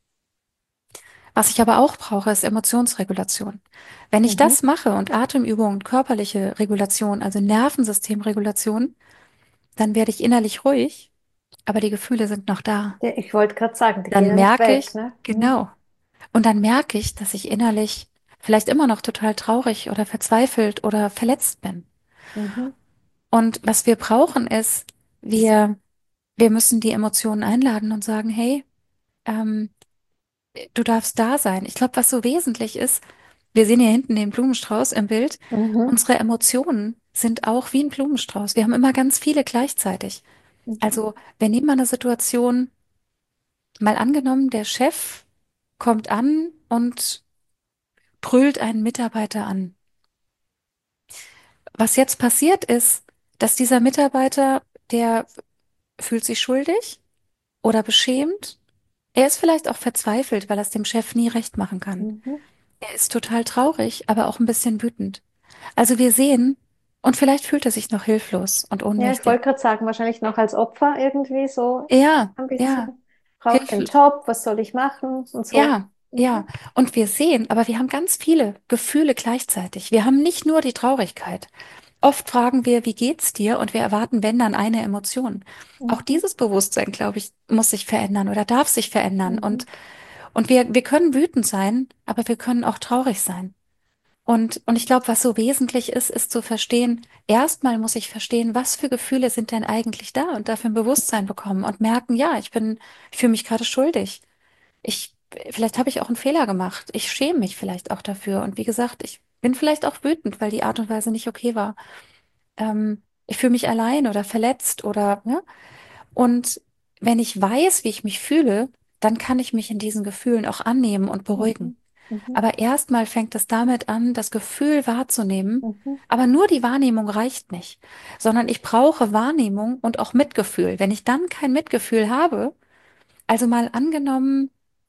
Was ich aber auch brauche, ist Emotionsregulation. Wenn ich Mhm. das mache und Atemübungen, körperliche Regulation, also Nervensystemregulation, dann werde ich innerlich ruhig, aber die Gefühle sind noch da. Ich wollte gerade sagen, die gehen Dann ja nicht merke weg, ich, ne? Mhm. genau. Und dann merke ich, dass ich innerlich vielleicht immer noch total traurig oder verzweifelt oder verletzt bin. Mhm. Und was wir brauchen ist, wir, wir müssen die Emotionen einladen und sagen, hey, ähm, du darfst da sein. Ich glaube, was so wesentlich ist, wir sehen hier hinten den Blumenstrauß im Bild. Mhm. Unsere Emotionen sind auch wie ein Blumenstrauß. Wir haben immer ganz viele gleichzeitig. Mhm. Also, wir nehmen mal eine Situation, mal angenommen, der Chef. kommt an und brüllt einen Mitarbeiter an. Was jetzt passiert ist, dass dieser Mitarbeiter, der fühlt sich schuldig oder beschämt. Er ist vielleicht auch verzweifelt, weil er es dem Chef nie recht machen kann. Mhm. Er ist total traurig, aber auch ein bisschen wütend. Also wir sehen, und vielleicht fühlt er sich noch hilflos und Ja, ich ohnmächtig. wollte gerade sagen, wahrscheinlich noch als Opfer irgendwie so Ja, ein ja, bisschen. Braucht den hilflos. Job, was soll ich machen und so. Ja, ja. Mhm. Und wir sehen, aber wir haben ganz viele Gefühle gleichzeitig. Wir haben nicht nur die Traurigkeit. Oft fragen wir, wie geht's dir? Und wir erwarten, wenn dann eine Emotion. Auch Mhm. dieses Bewusstsein, glaube ich, muss sich verändern oder darf sich verändern. Mhm. Und wir können wütend sein, aber wir können auch traurig sein. Und ich glaube, was so wesentlich ist, ist zu verstehen, erstmal muss ich verstehen, was für Gefühle sind denn eigentlich da und dafür ein Bewusstsein bekommen und merken, ja, ich fühle mich gerade schuldig. Ich, vielleicht habe ich auch einen Fehler gemacht. Ich schäme mich vielleicht auch dafür. Und wie gesagt, ich bin vielleicht auch wütend, weil die Art und Weise nicht okay war. Ich fühle mich allein oder verletzt oder, ne? Und wenn ich weiß, wie ich mich fühle, dann kann ich mich in diesen Gefühlen auch annehmen und beruhigen. Mhm. Mhm. Aber erstmal fängt es damit an, das Gefühl wahrzunehmen. Mhm. Aber nur die Wahrnehmung reicht nicht, sondern ich brauche Wahrnehmung und auch Mitgefühl. Wenn ich dann kein Mitgefühl habe, also mal angenommen,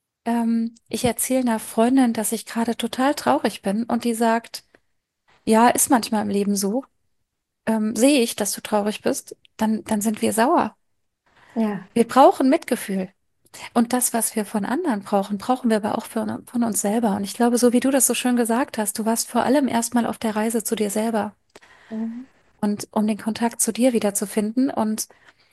ich erzähle einer Freundin, dass ich gerade total traurig bin und die sagt, ja, ist manchmal im Leben so, sehe ich, dass du traurig bist, dann sind wir sauer. Ja. Wir brauchen Mitgefühl. Und das, was wir von anderen brauchen, brauchen wir aber auch von uns selber. Und ich glaube, so wie du das so schön gesagt hast, du warst vor allem erstmal auf der Reise zu dir selber Mhm. und um den Kontakt zu dir wiederzufinden und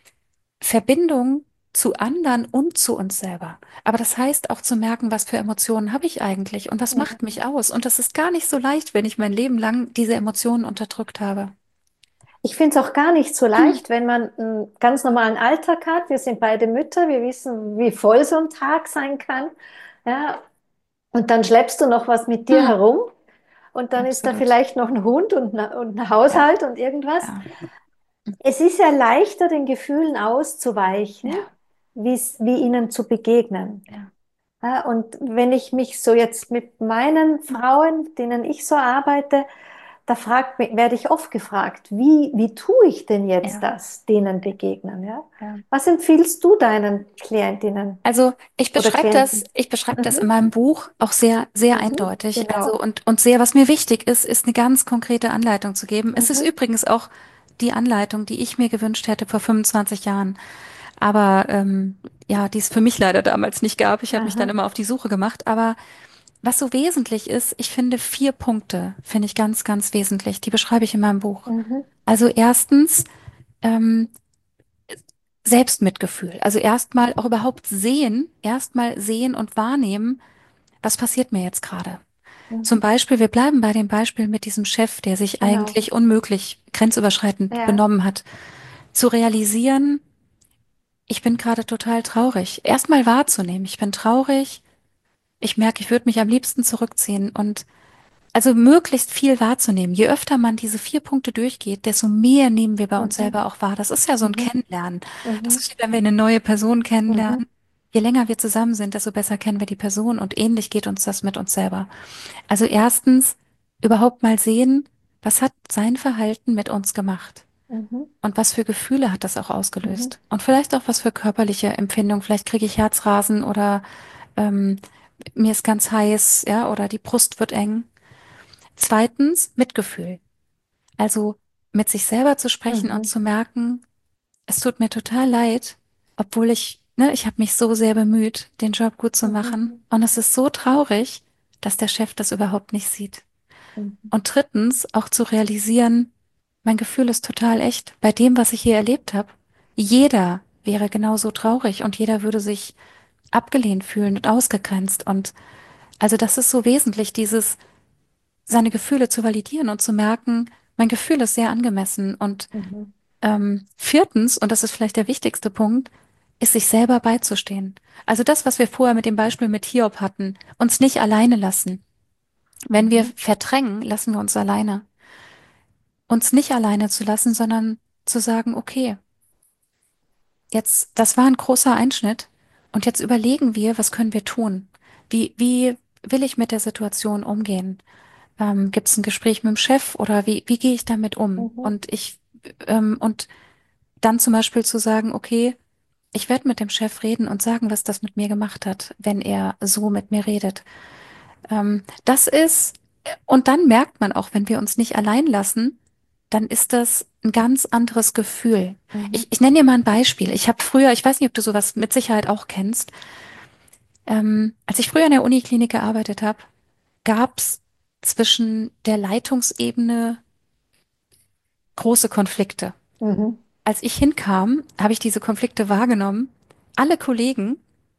Verbindung zu anderen und zu uns selber. Aber das heißt auch zu merken, was für Emotionen habe ich eigentlich und was Ja. macht mich aus. Und das ist gar nicht so leicht, wenn ich mein Leben lang diese Emotionen unterdrückt habe. Ich finde es auch gar nicht so leicht, wenn man einen ganz normalen Alltag hat. Wir sind beide Mütter, wir wissen, wie voll so ein Tag sein kann. Ja, und dann schleppst du noch was mit dir Hm, herum und dann ist da absolut. vielleicht noch ein Hund und ein Ja, Haushalt und irgendwas. ja, Es ist ja leichter, den Gefühlen auszuweichen, ja, wie ihnen zu begegnen. ja. Ja, und wenn ich mich so jetzt mit meinen Hm, Frauen, denen ich so arbeite, werde ich oft gefragt, wie tue ich denn jetzt ja, das, denen begegnen, ja? ja. Was empfiehlst du deinen Klientinnen Also oder Klienten? ich beschreibe das Mhm, in meinem Buch auch sehr, sehr mhm, eindeutig. genau. Also und sehr, was mir wichtig ist, ist eine ganz konkrete Anleitung zu geben. Es ist Mhm, übrigens auch die Anleitung, die ich mir gewünscht hätte vor 25 Jahren. Aber ja, die es für mich leider damals nicht gab. Ich habe mich dann aha, immer auf die Suche gemacht. Aber was so wesentlich ist, ich finde 4 Punkte, finde ich ganz, ganz wesentlich. Die beschreibe ich in meinem Buch. mhm, Also erstens, ähm, Selbstmitgefühl. Also erstmal sehen und wahrnehmen, was passiert mir jetzt gerade. Zum mhm, Beispiel, wir bleiben bei dem Beispiel mit diesem Chef, der sich genau. eigentlich unmöglich grenzüberschreitend Ja, benommen hat. Zu realisieren, ich bin gerade total traurig. Erstmal wahrzunehmen, ich bin traurig. Ich merke, ich würde mich am liebsten zurückziehen und also möglichst viel wahrzunehmen. Je öfter man diese 4 Punkte durchgeht, desto mehr nehmen wir bei uns mhm, selber auch wahr. Das ist ja so ein mhm, Kennenlernen. Das mhm, ist, wie wenn wir eine neue Person mhm, kennenlernen. Je länger wir zusammen sind, desto besser kennen wir die Person und ähnlich geht uns das mit uns selber. Also erstens, überhaupt mal sehen, was hat sein Verhalten mit uns gemacht? mhm, Und was für Gefühle hat das auch mhm, ausgelöst? Und vielleicht auch was für körperliche Empfindungen. Vielleicht kriege ich Herzrasen oder ähm, mir ist ganz heiß, ja, oder die Brust wird eng. Zweitens, Mitgefühl. Also mit sich selber zu sprechen und mhm, zu merken, es tut mir total leid, obwohl ich habe mich so sehr bemüht, den Job gut zu mhm, machen. Und es ist so traurig, dass der Chef das überhaupt nicht sieht. mhm, Und drittens, auch zu realisieren, mein Gefühl ist total echt. Bei dem, was ich hier erlebt habe, jeder wäre genauso traurig und jeder würde sich abgelehnt fühlen und ausgegrenzt. Und also das ist so wesentlich, seine Gefühle zu validieren und zu merken, mein Gefühl ist sehr angemessen. Und mhm, viertens, und das ist vielleicht der wichtigste Punkt, ist sich selber beizustehen. Also das, was wir vorher mit dem Beispiel mit Hiob hatten, uns nicht alleine lassen. Wenn wir mhm, verdrängen, lassen wir uns alleine. Uns nicht alleine zu lassen, sondern zu sagen, okay, jetzt, das war ein großer Einschnitt und jetzt überlegen wir, was können wir tun? Wie will ich mit der Situation umgehen? Gibt es ein Gespräch mit dem Chef oder wie gehe ich damit um? Mhm. Und dann zum Beispiel zu sagen, okay, ich werde mit dem Chef reden und sagen, was das mit mir gemacht hat, wenn er so mit mir redet. Und dann merkt man auch, wenn wir uns nicht allein lassen, dann ist das ein ganz anderes Gefühl. Mhm. Ich nenne dir mal ein Beispiel. Ich habe früher, ich weiß nicht, ob du sowas mit Sicherheit auch kennst, als ich früher in der Uniklinik gearbeitet habe, gab es zwischen der Leitungsebene große Konflikte. Mhm. Als ich hinkam, habe ich diese Konflikte wahrgenommen, alle Kollegen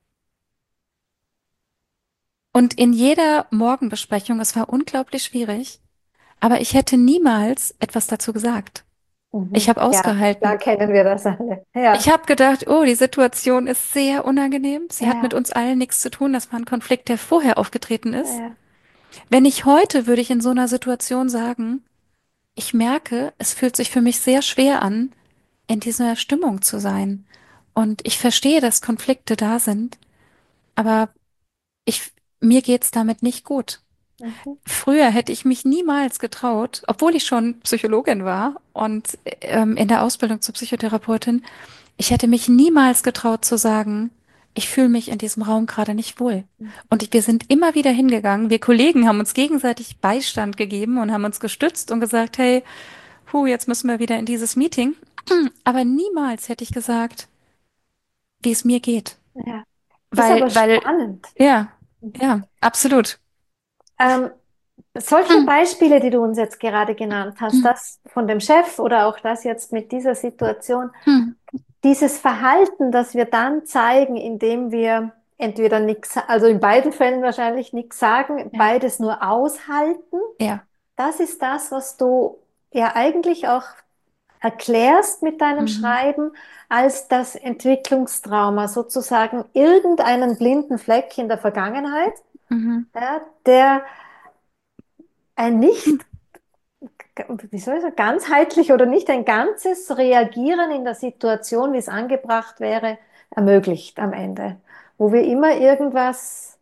und in jeder Morgenbesprechung, es war unglaublich schwierig, aber ich hätte niemals etwas dazu gesagt. Ich Mhm. habe Ja, ausgehalten. da kennen wir das alle. Ich Ja, habe gedacht, oh, die Situation ist sehr unangenehm. Sie hat mit ja, uns allen nichts zu tun. Das war ein Konflikt, der vorher aufgetreten ist. ja. Wenn ich heute, würde ich in so einer Situation sagen, ich merke, es fühlt sich für mich sehr schwer an, in dieser Stimmung zu sein. Und ich verstehe, dass Konflikte da sind, aber ich, mir geht's damit nicht gut. Mhm. Früher hätte ich mich niemals getraut, obwohl ich schon Psychologin war und in der Ausbildung zur Psychotherapeutin, ich hätte mich niemals getraut zu sagen, ich fühle mich in diesem Raum gerade nicht wohl. Und wir sind immer wieder hingegangen. Wir Kollegen haben uns gegenseitig Beistand gegeben und haben uns gestützt und gesagt, hey, jetzt müssen wir wieder in dieses Meeting. Aber niemals hätte ich gesagt, wie es mir geht. Ja. Das ist Weil, aber weil, spannend. ja, Mhm. ja, absolut. Ähm, Solche Hm, Beispiele, die du uns jetzt gerade genannt hast, hm, das von dem Chef oder auch das jetzt mit dieser Situation, hm, dieses Verhalten, das wir dann zeigen, indem wir entweder nichts, also in beiden Fällen wahrscheinlich nichts sagen, ja, beides nur aushalten, ja, das ist das, was du ja eigentlich auch erklärst mit deinem mhm, Schreiben als das Entwicklungstrauma, sozusagen irgendeinen blinden Fleck in der Vergangenheit, mhm. ja, der ein nicht, wie soll ich sagen, ganzheitlich oder nicht ein ganzes Reagieren in der Situation, wie es angebracht wäre, ermöglicht am Ende. Wo wir immer irgendwas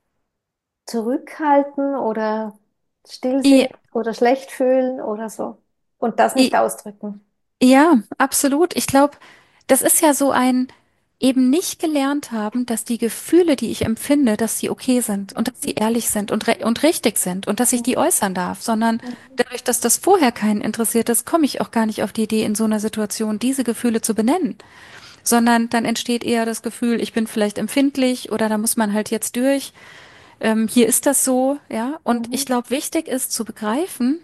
zurückhalten oder still sind I, oder schlecht fühlen oder so und das nicht i, ausdrücken. ja, absolut. Ich glaube, das ist ja so ein eben nicht gelernt haben, dass die Gefühle, die ich empfinde, dass sie okay sind und dass sie Mhm. ehrlich sind und richtig sind und dass ich die Mhm. äußern darf, sondern Mhm. dadurch, dass das vorher keinen interessiert ist, komme ich auch gar nicht auf die Idee, in so einer Situation diese Gefühle zu benennen, sondern dann entsteht eher das Gefühl, ich bin vielleicht empfindlich oder da muss man halt jetzt durch. Hier ist das so, ja. Und ich Mhm. glaube, wichtig ist zu begreifen,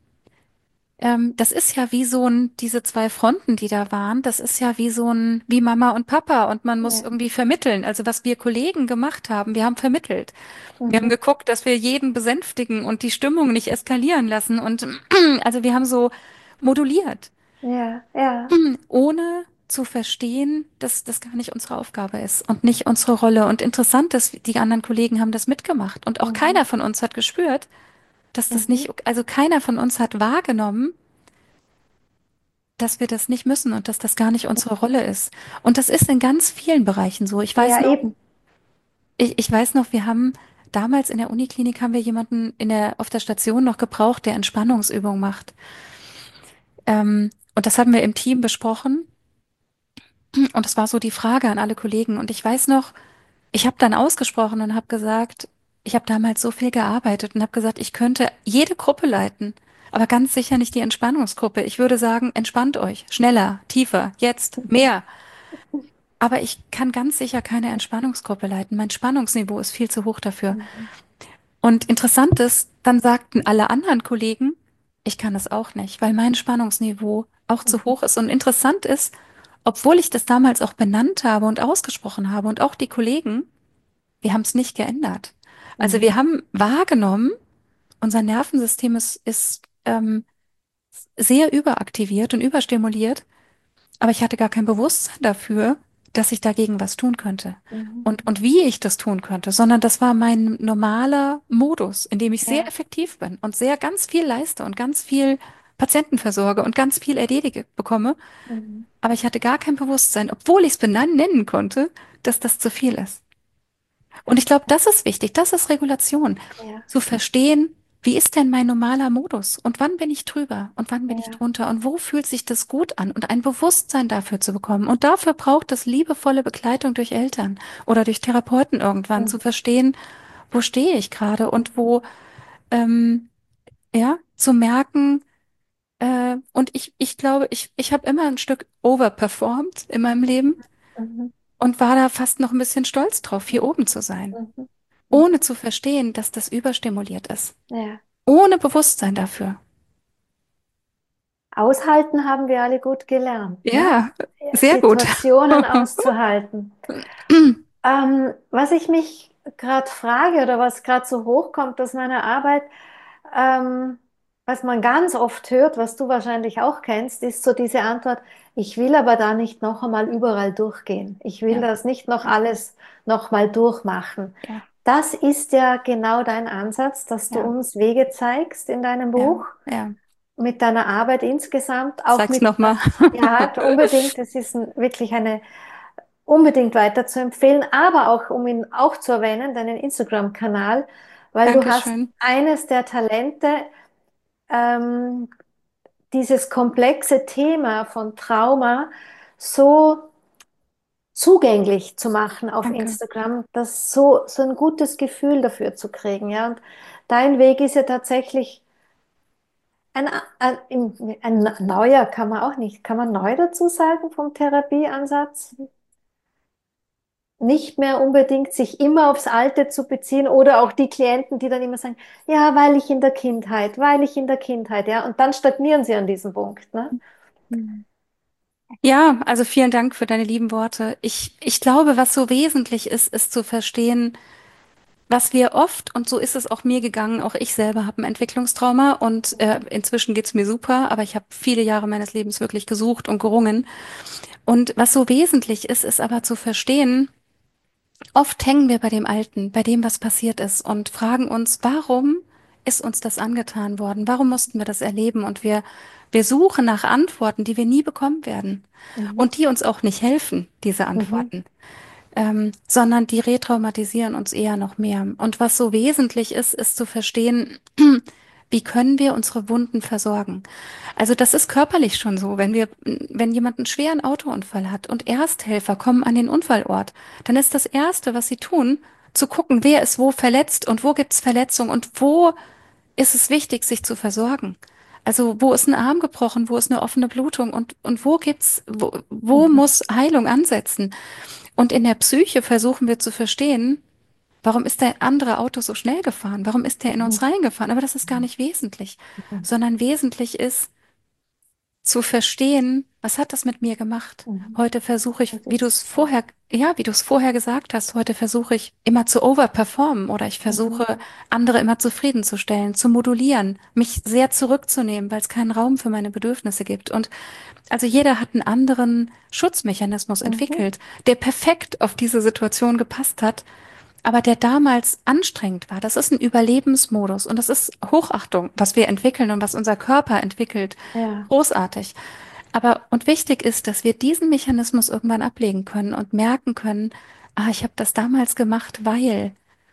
das ist ja wie diese zwei Fronten, die da waren, das ist ja wie Mama und Papa und man muss Ja. irgendwie vermitteln. Also was wir Kollegen gemacht haben, wir haben vermittelt. Wir haben Mhm. geguckt, dass wir jeden besänftigen und die Stimmung nicht eskalieren lassen und also wir haben so moduliert, Ja, ja. ohne zu verstehen, dass das gar nicht unsere Aufgabe ist und nicht unsere Rolle. Und interessant ist, die anderen Kollegen haben das mitgemacht und auch Mhm. keiner von uns hat gespürt, dass das Mhm. nicht, also keiner von uns hat wahrgenommen, dass wir das nicht müssen und dass das gar nicht unsere Rolle ist. Und das ist in ganz vielen Bereichen so. Ja, eben. Ich weiß noch, wir haben damals in der Uniklinik haben wir jemanden auf der Station noch gebraucht, der Entspannungsübungen macht. Und das haben wir im Team besprochen. Und das war so die Frage an alle Kollegen. Und ich weiß noch, ich habe dann ausgesprochen und habe gesagt, ich habe damals so viel gearbeitet und habe gesagt, ich könnte jede Gruppe leiten, aber ganz sicher nicht die Entspannungsgruppe. Ich würde sagen, entspannt euch, schneller, tiefer, jetzt, mehr. Aber ich kann ganz sicher keine Entspannungsgruppe leiten. Mein Spannungsniveau ist viel zu hoch dafür. Mhm. Und interessant ist, dann sagten alle anderen Kollegen, ich kann es auch nicht, weil mein Spannungsniveau auch zu Mhm. hoch ist. Und interessant ist, obwohl ich das damals auch benannt habe und ausgesprochen habe und auch die Kollegen, wir haben es nicht geändert. Also Mhm. wir haben wahrgenommen, unser Nervensystem ist sehr überaktiviert und überstimuliert. Aber ich hatte gar kein Bewusstsein dafür, dass ich dagegen was tun könnte Mhm. und wie ich das tun könnte, sondern das war mein normaler Modus, in dem ich sehr Ja. effektiv bin und sehr ganz viel leiste und ganz viel Patienten versorge und ganz viel erledige bekomme. Mhm. Aber ich hatte gar kein Bewusstsein, obwohl ich es benennen nennen konnte, dass das zu viel ist. Und ich glaube, das ist wichtig, das ist Regulation. Ja, Zu verstehen, wie ist denn mein normaler Modus? Und wann bin ich drüber? Und wann bin ich ja. drunter? Und wo fühlt sich das gut an? Und ein Bewusstsein dafür zu bekommen. Und dafür braucht es liebevolle Begleitung durch Eltern oder durch Therapeuten irgendwann Mhm. zu verstehen, wo stehe ich gerade und wo, ähm, ja, zu merken, und ich glaube, ich habe immer ein Stück overperformed in meinem Leben Mhm. und war da fast noch ein bisschen stolz drauf, hier oben zu sein, Mhm. ohne Mhm. zu verstehen, dass das überstimuliert ist, Ja. ohne Bewusstsein dafür. Aushalten haben wir alle gut gelernt, ne? Ja, sehr gut. Situationen auszuhalten. Was ich mich gerade frage oder was gerade so hochkommt aus meiner Arbeit, ähm, was man ganz oft hört, was du wahrscheinlich auch kennst, ist so diese Antwort, ich will aber da nicht noch einmal überall durchgehen. Ich will Ja, das nicht noch ja, alles noch mal durchmachen. ja, Das ist ja genau dein Ansatz, dass du ja, uns Wege zeigst in deinem ja, Buch, ja. mit deiner Arbeit insgesamt, auch Sag's mit, nochmal. ja, unbedingt, es ist wirklich eine unbedingt weiter zu empfehlen, aber auch, um ihn auch zu erwähnen, deinen Instagram-Kanal, weil du hast Dankeschön. eines der Talente, ähm, dieses komplexe Thema von Trauma so zugänglich zu machen auf Danke. Instagram, das so ein gutes Gefühl dafür zu kriegen, ja. Und dein Weg ist ja tatsächlich ein neuer, kann man auch nicht, kann man neu dazu sagen vom Therapieansatz? Nicht mehr unbedingt sich immer aufs Alte zu beziehen oder auch die Klienten, die dann immer sagen, ja, weil ich in der Kindheit, ja, und dann stagnieren sie an diesem Punkt, ne? Mhm. Ja, also vielen Dank für deine lieben Worte. Ich glaube, was so wesentlich ist, ist zu verstehen, was wir oft, und so ist es auch mir gegangen, auch ich selber habe ein Entwicklungstrauma und inzwischen geht's mir super, aber ich habe viele Jahre meines Lebens wirklich gesucht und gerungen. Und was so wesentlich ist, ist aber zu verstehen, oft hängen wir bei dem Alten, bei dem, was passiert ist und fragen uns, warum ist uns das angetan worden? Warum mussten wir das erleben? Und wir suchen nach Antworten, die wir nie bekommen werden Mhm. und die uns auch nicht helfen, diese Mhm. Antworten, sondern die retraumatisieren uns eher noch mehr. Und was so wesentlich ist, ist zu verstehen, wie können wir unsere Wunden versorgen? Also das ist körperlich schon so. Wenn jemand einen schweren Autounfall hat und Ersthelfer kommen an den Unfallort, dann ist das Erste, was sie tun, zu gucken, wer ist wo verletzt und wo gibt's Verletzungen und wo ist es wichtig, sich zu versorgen. Also wo ist ein Arm gebrochen, wo ist eine offene Blutung und wo Mhm. muss Heilung ansetzen? Und in der Psyche versuchen wir zu verstehen, warum ist der andere Auto so schnell gefahren? Warum ist der in uns Mhm. reingefahren? Aber das ist gar nicht wesentlich, Mhm. sondern wesentlich ist, zu verstehen, was hat das mit mir gemacht? Mhm. Heute versuche ich, Das ist, wie du es vorher gesagt hast, heute versuche ich immer zu overperformen oder ich mhm. versuche, andere immer zufriedenzustellen, zu modulieren, mich sehr zurückzunehmen, weil es keinen Raum für meine Bedürfnisse gibt. Und also jeder hat einen anderen Schutzmechanismus Mhm. entwickelt, der perfekt auf diese Situation gepasst hat, aber der damals anstrengend war. Das ist ein Überlebensmodus und das ist Hochachtung, was wir entwickeln und was unser Körper entwickelt. Ja. Großartig. Aber und wichtig ist, dass wir diesen Mechanismus irgendwann ablegen können und merken können, ah, ich habe das damals gemacht, weil.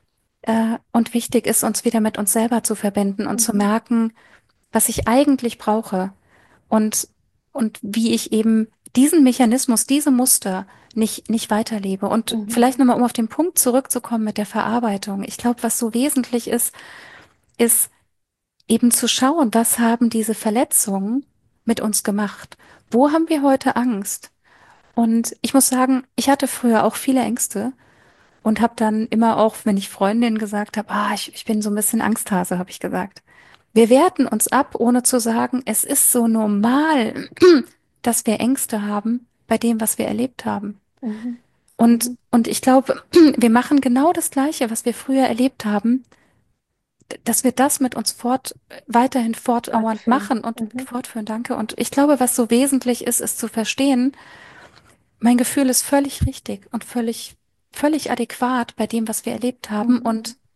Und wichtig ist, uns wieder mit uns selber zu verbinden und zu Mhm. merken, was ich eigentlich brauche und, und wie ich eben diesen Mechanismus, diese Muster nicht weiterlebe. Und Mhm. vielleicht nochmal, um auf den Punkt zurückzukommen mit der Verarbeitung. Ich glaube, was so wesentlich ist, ist eben zu schauen, was haben diese Verletzungen mit uns gemacht? Wo haben wir heute Angst? Und ich muss sagen, ich hatte früher auch viele Ängste und habe dann immer auch, wenn ich Freundinnen gesagt habe, ich bin so ein bisschen Angsthase, habe ich gesagt. Wir werten uns ab, ohne zu sagen, es ist so normal, dass wir Ängste haben bei dem, was wir erlebt haben. Mhm. Und, Mhm. und ich glaube, wir machen genau das Gleiche, was wir früher erlebt haben, dass wir das mit uns weiterhin fortdauernd Fortführen. machen und Mhm. fortführen, danke. Und ich glaube, was so wesentlich ist, ist zu verstehen, mein Gefühl ist völlig richtig und völlig adäquat bei dem, was wir erlebt haben. Mhm.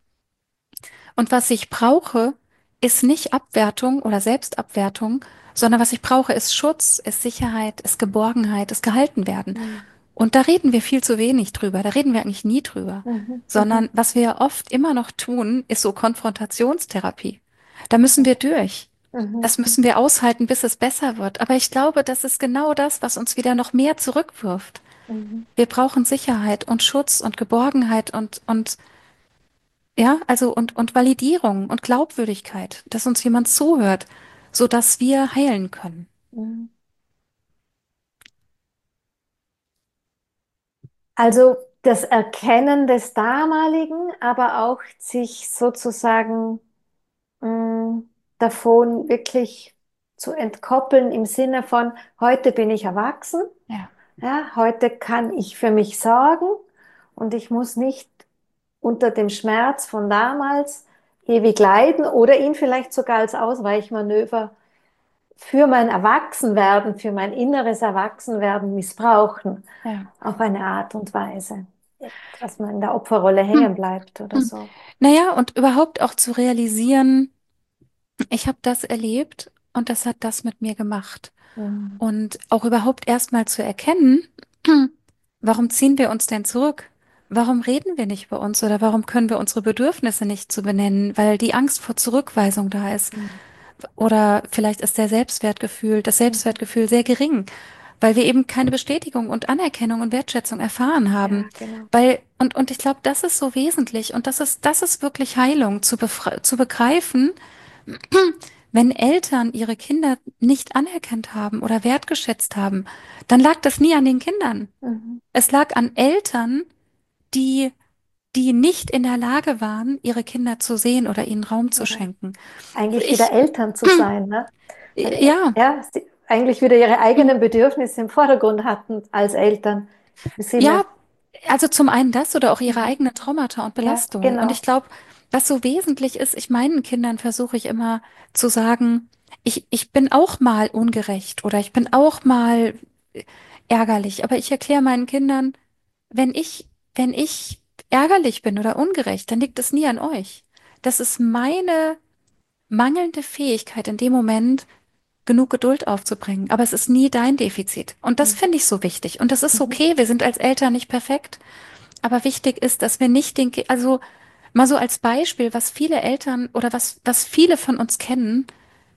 Und was ich brauche, ist nicht Abwertung oder Selbstabwertung, sondern was ich brauche, ist Schutz, ist Sicherheit, ist Geborgenheit, ist gehalten werden. Mhm. Und da reden wir viel zu wenig drüber. Da reden wir eigentlich nie drüber. Mhm. Mhm. Sondern was wir ja oft immer noch tun, ist so Konfrontationstherapie. Da müssen wir durch. Mhm. Das müssen wir aushalten, bis es besser wird. Aber ich glaube, das ist genau das, was uns wieder noch mehr zurückwirft. Mhm. Wir brauchen Sicherheit und Schutz und Geborgenheit und ja, also und Validierung und Glaubwürdigkeit, dass uns jemand zuhört, sodass wir heilen können. Mhm. Also das Erkennen des Damaligen, aber auch sich sozusagen mh, davon wirklich zu entkoppeln im Sinne von, heute bin ich erwachsen, Ja, ja, heute kann ich für mich sorgen und ich muss nicht unter dem Schmerz von damals ewig leiden oder ihn vielleicht sogar als Ausweichmanöver für mein Erwachsenwerden, für mein inneres Erwachsenwerden missbrauchen, ja. auf eine Art und Weise, dass man in der Opferrolle Hm, hängen bleibt oder hm. so. Naja, und überhaupt auch zu realisieren, ich habe das erlebt und das hat das mit mir gemacht. Mhm. Und auch überhaupt erstmal zu erkennen, warum ziehen wir uns denn zurück? Warum reden wir nicht über uns oder warum können wir unsere Bedürfnisse nicht zu benennen? Weil die Angst vor Zurückweisung da ist. Mhm. Oder vielleicht ist das Mhm. Selbstwertgefühl sehr gering, weil wir eben keine Bestätigung und Anerkennung und Wertschätzung erfahren haben. Ja, genau. Und ich glaube, das ist so wesentlich und das ist wirklich Heilung, zu begreifen, wenn Eltern ihre Kinder nicht anerkannt haben oder wertgeschätzt haben, dann lag das nie an den Kindern. Mhm. Es lag an Eltern, die, die nicht in der Lage waren, ihre Kinder zu sehen oder ihnen Raum zu Ja. schenken. Also Eigentlich wieder Eltern zu sein, ne? Weil, ja, ja, sie eigentlich wieder ihre eigenen Bedürfnisse im Vordergrund hatten als Eltern. Im ja, Sinne, also zum einen das oder auch ihre mhm. eigenen Traumata und Ja, Belastungen. Und ich genau. glaube, was so wesentlich ist, ich meinen Kindern versuche ich immer zu sagen, ich bin auch mal ungerecht oder ich bin auch mal ärgerlich, aber ich erkläre meinen Kindern, wenn ich ärgerlich bin oder ungerecht, dann liegt es nie an euch. Das ist meine mangelnde Fähigkeit in dem Moment, genug Geduld aufzubringen. Aber es ist nie dein Defizit. Und das Mhm. finde ich so wichtig. Und das ist Mhm. okay. Wir sind als Eltern nicht perfekt. Aber wichtig ist, dass wir nicht also mal so als Beispiel, was viele Eltern oder was viele von uns kennen,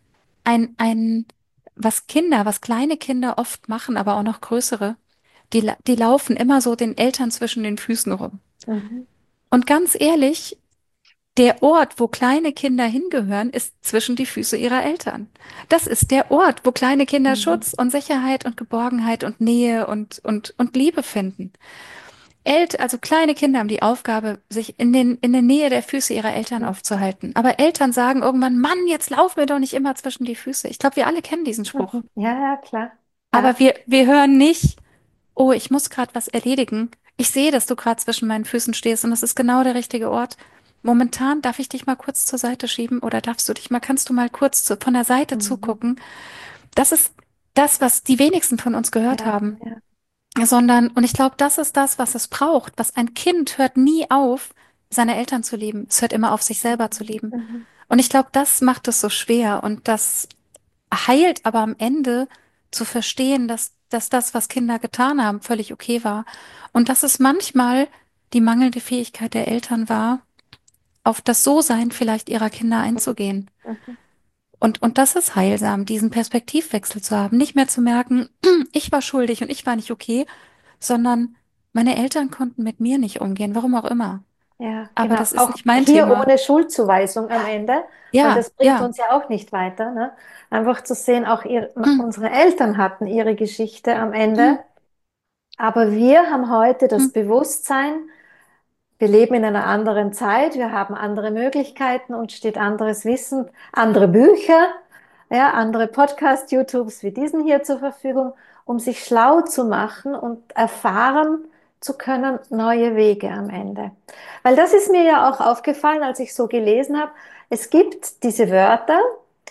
ein, was kleine Kinder oft machen, aber auch noch größere, die laufen immer so den Eltern zwischen den Füßen rum. Mhm. Und ganz ehrlich, der Ort, wo kleine Kinder hingehören, ist zwischen die Füße ihrer Eltern. Das ist der Ort, wo kleine Kinder Mhm. Schutz und Sicherheit und Geborgenheit und Nähe und Liebe finden. Also kleine Kinder haben die Aufgabe, sich in der Nähe der Füße ihrer Eltern Mhm. aufzuhalten. Aber Eltern sagen irgendwann, Mann, jetzt lauf mir doch nicht immer zwischen die Füße. Ich glaube, wir alle kennen diesen Spruch. Mhm. Ja, ja, klar. Aber Ja. wir hören nicht, oh, ich muss gerade was erledigen. Ich sehe, dass du gerade zwischen meinen Füßen stehst und das ist genau der richtige Ort. Momentan darf ich dich mal kurz zur Seite schieben oder kannst du mal kurz von der Seite Mhm. zugucken? Das ist das, was die wenigsten von uns gehört Ja, haben. ja. Und ich glaube, das ist das, was es braucht. Was ein Kind hört nie auf, seine Eltern zu lieben. Es hört immer auf, sich selber zu lieben. Mhm. Und ich glaube, das macht es so schwer und das heilt aber am Ende zu verstehen, dass das, was Kinder getan haben, völlig okay war. Und dass es manchmal die mangelnde Fähigkeit der Eltern war, auf das So-Sein vielleicht ihrer Kinder Mhm. einzugehen. Mhm. Und das ist heilsam, diesen Perspektivwechsel zu haben. Nicht mehr zu merken, ich war schuldig und ich war nicht okay, sondern meine Eltern konnten mit mir nicht umgehen, warum auch immer. Ja, Aber genau. das ist Auch nicht mein hier Thema. ohne Schuldzuweisung am Ende, weil Ja, das bringt ja. uns ja auch nicht weiter, ne? Einfach zu sehen, auch unsere Eltern hatten ihre Geschichte am Ende, aber wir haben heute das Bewusstsein, wir leben in einer anderen Zeit, wir haben andere Möglichkeiten, uns steht anderes Wissen, andere Bücher, ja, andere Podcasts, YouTubes wie diesen hier zur Verfügung, um sich schlau zu machen und erfahren zu können, neue Wege am Ende. Weil das ist mir ja auch aufgefallen, als ich so gelesen habe. Es gibt diese Wörter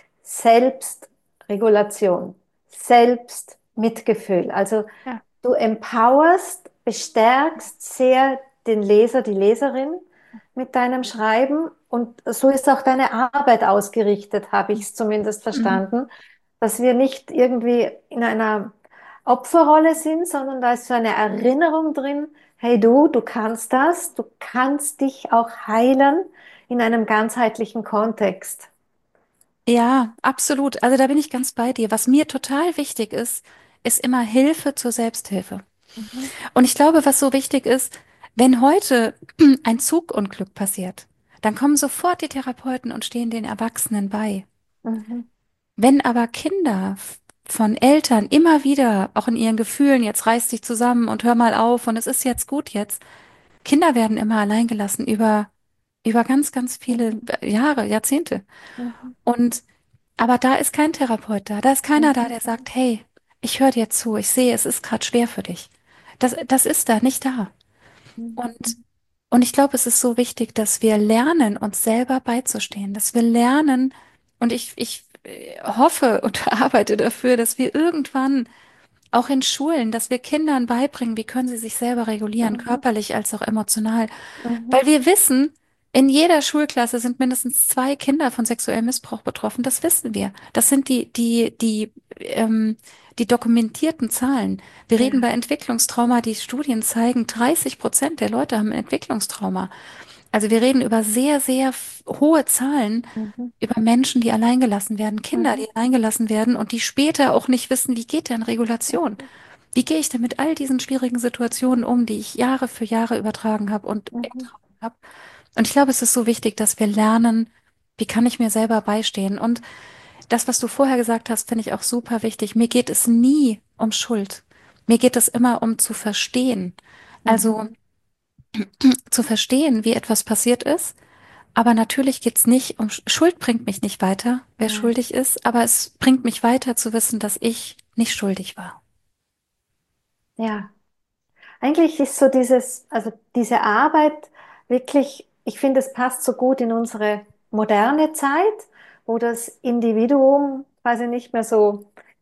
Selbstregulation, Selbstmitgefühl. Also Ja. du empowerst, bestärkst sehr den Leser, die Leserin mit deinem Schreiben und so ist auch deine Arbeit ausgerichtet, habe ich es zumindest Mhm. verstanden, dass wir nicht irgendwie in einer Opferrolle sind, sondern da ist so eine Erinnerung drin, hey du kannst das, du kannst dich auch heilen in einem ganzheitlichen Kontext. Ja, absolut. Also da bin ich ganz bei dir. Was mir total wichtig ist, ist immer Hilfe zur Selbsthilfe. Mhm, Und ich glaube, was so wichtig ist, wenn heute ein Zugunglück passiert, dann kommen sofort die Therapeuten und stehen den Erwachsenen bei. mhm, Wenn aber Kinder von Eltern immer wieder, auch in ihren Gefühlen, jetzt reiß dich zusammen und hör mal auf und es ist jetzt gut jetzt, Kinder werden immer alleingelassen über ganz, ganz viele mhm, Jahre, Jahrzehnte. mhm, Und aber da ist kein Therapeut da, da ist keiner da, mhm, der sagt, hey, ich höre dir zu, ich sehe, es ist gerade schwer für dich. Das ist da, nicht da. mhm, Und, und ich glaube, es ist so wichtig, dass wir lernen, uns selber beizustehen, dass wir lernen, und ich hoffe und arbeite dafür, dass wir irgendwann auch in Schulen, dass wir Kindern beibringen, wie können sie sich selber regulieren, mhm, körperlich als auch emotional. mhm, Weil wir wissen, in jeder Schulklasse sind mindestens 2 Kinder von sexuellem Missbrauch betroffen. Das wissen wir. Das sind die dokumentierten Zahlen. Wir reden bei ja, Entwicklungstrauma, die Studien zeigen, 30% der Leute haben ein Entwicklungstrauma. Also wir reden über sehr, sehr hohe Zahlen mhm, über Menschen, die alleingelassen werden, Kinder, mhm, die alleingelassen werden und die später auch nicht wissen, wie geht denn Regulation? mhm, Wie gehe ich denn mit all diesen schwierigen Situationen um, die ich Jahre für Jahre übertragen habe und mhm, ertragen habe? Und ich glaube, es ist so wichtig, dass wir lernen, wie kann ich mir selber beistehen? Und das, was du vorher gesagt hast, finde ich auch super wichtig. Mir geht es nie um Schuld. Mir geht es immer um zu verstehen. mhm, Also zu verstehen, wie etwas passiert ist. Aber natürlich geht's nicht um Schuld bringt mich nicht weiter, wer ja, schuldig ist, aber es bringt mich weiter zu wissen, dass ich nicht schuldig war. ja. Eigentlich ist so also diese Arbeit wirklich, ich finde, es passt so gut in unsere moderne Zeit, wo das Individuum quasi nicht mehr so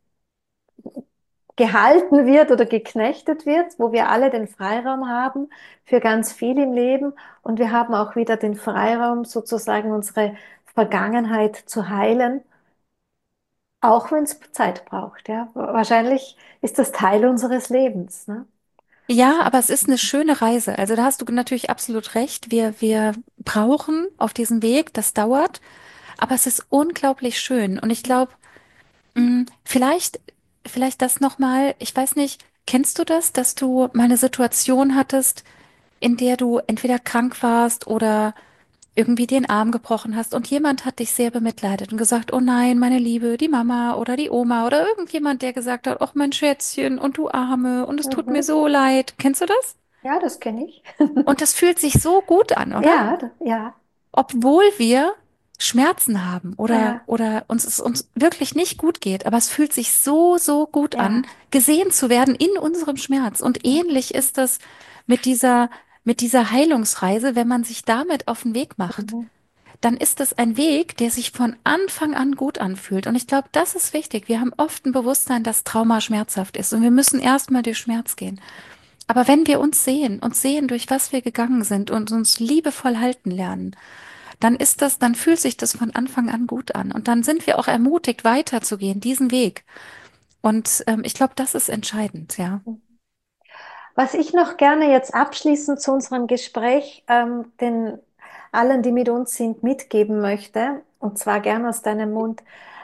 gehalten wird oder geknechtet wird, wo wir alle den Freiraum haben für ganz viel im Leben und wir haben auch wieder den Freiraum, sozusagen unsere Vergangenheit zu heilen, auch wenn es Zeit braucht. Ja, wahrscheinlich ist das Teil unseres Lebens. Ne? Ja, aber es ist eine schöne Reise. Also da hast du natürlich absolut recht. Wir brauchen auf diesem Weg, das dauert, aber es ist unglaublich schön. Und ich glaube, vielleicht das nochmal, ich weiß nicht, kennst du das, dass du mal eine Situation hattest, in der du entweder krank warst oder irgendwie den Arm gebrochen hast und jemand hat dich sehr bemitleidet und gesagt, oh nein, meine Liebe, die Mama oder die Oma oder irgendjemand, der gesagt hat, ach mein Schätzchen und du Arme und es tut mir Mhm. so leid. Kennst du das? Ja, das kenne ich. Und das fühlt sich so gut an, oder? Ja, ja, Obwohl wir Schmerzen haben ja, oder uns wirklich nicht gut geht, aber es fühlt sich so, so gut an, ja. gesehen zu werden in unserem Schmerz. Und ähnlich ist das mit dieser Heilungsreise, wenn man sich damit auf den Weg macht, Mhm. dann ist es ein Weg, der sich von Anfang an gut anfühlt. Und ich glaube, das ist wichtig. Wir haben oft ein Bewusstsein, dass Trauma schmerzhaft ist und wir müssen erstmal durch Schmerz gehen. Aber wenn wir uns sehen, durch was wir gegangen sind und uns liebevoll halten lernen, dann fühlt sich das von Anfang an gut an. Und dann sind wir auch ermutigt, weiterzugehen, diesen Weg. Und ich glaube, das ist entscheidend, ja. Was ich noch gerne jetzt abschließend zu unserem Gespräch den allen, die mit uns sind, mitgeben möchte, und zwar gerne aus deinem Mund,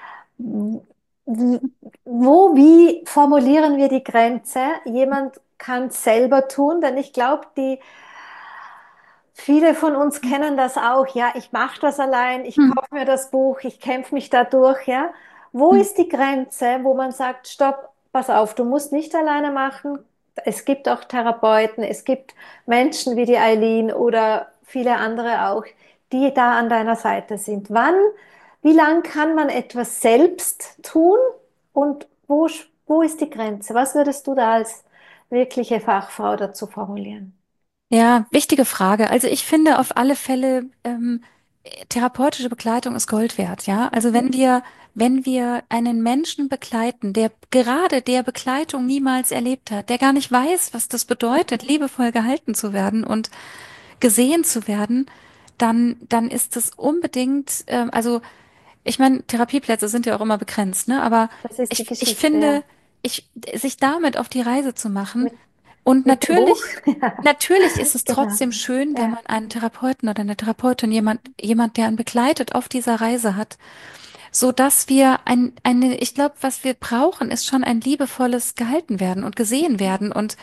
wie formulieren wir die Grenze? Jemand kann es selber tun, denn ich glaube, die viele von uns kennen das auch, ja, ich mache das allein, ich Hm, kaufe mir das Buch, ich kämpfe mich da durch, ja. Wo hm. ist die Grenze, wo man sagt, stopp, pass auf, du musst nicht alleine machen. Es gibt auch Therapeuten, es gibt Menschen wie die Eileen oder viele andere auch, die da an deiner Seite sind. Wie lang kann man etwas selbst tun und wo ist die Grenze? Was würdest du da als wirkliche Fachfrau dazu formulieren? Ja, wichtige Frage. Also ich finde auf alle Fälle, therapeutische Begleitung ist Gold wert, ja. Also Mhm. wenn wir einen Menschen begleiten, der gerade der Begleitung niemals erlebt hat, der gar nicht weiß, was das bedeutet, liebevoll gehalten zu werden und gesehen zu werden, dann ist es unbedingt, also ich meine, Therapieplätze sind ja auch immer begrenzt, ne? Aber Das ist die ich Geschichte, finde, ja. sich damit auf die Reise zu machen. Mit, Und mit dem Buch. natürlich ist es Genau. trotzdem schön, wenn Ja. man einen Therapeuten oder eine Therapeutin, jemand, der einen begleitet auf dieser Reise hat, so dass wir ich glaube, was wir brauchen, ist schon ein liebevolles gehalten werden und gesehen werden und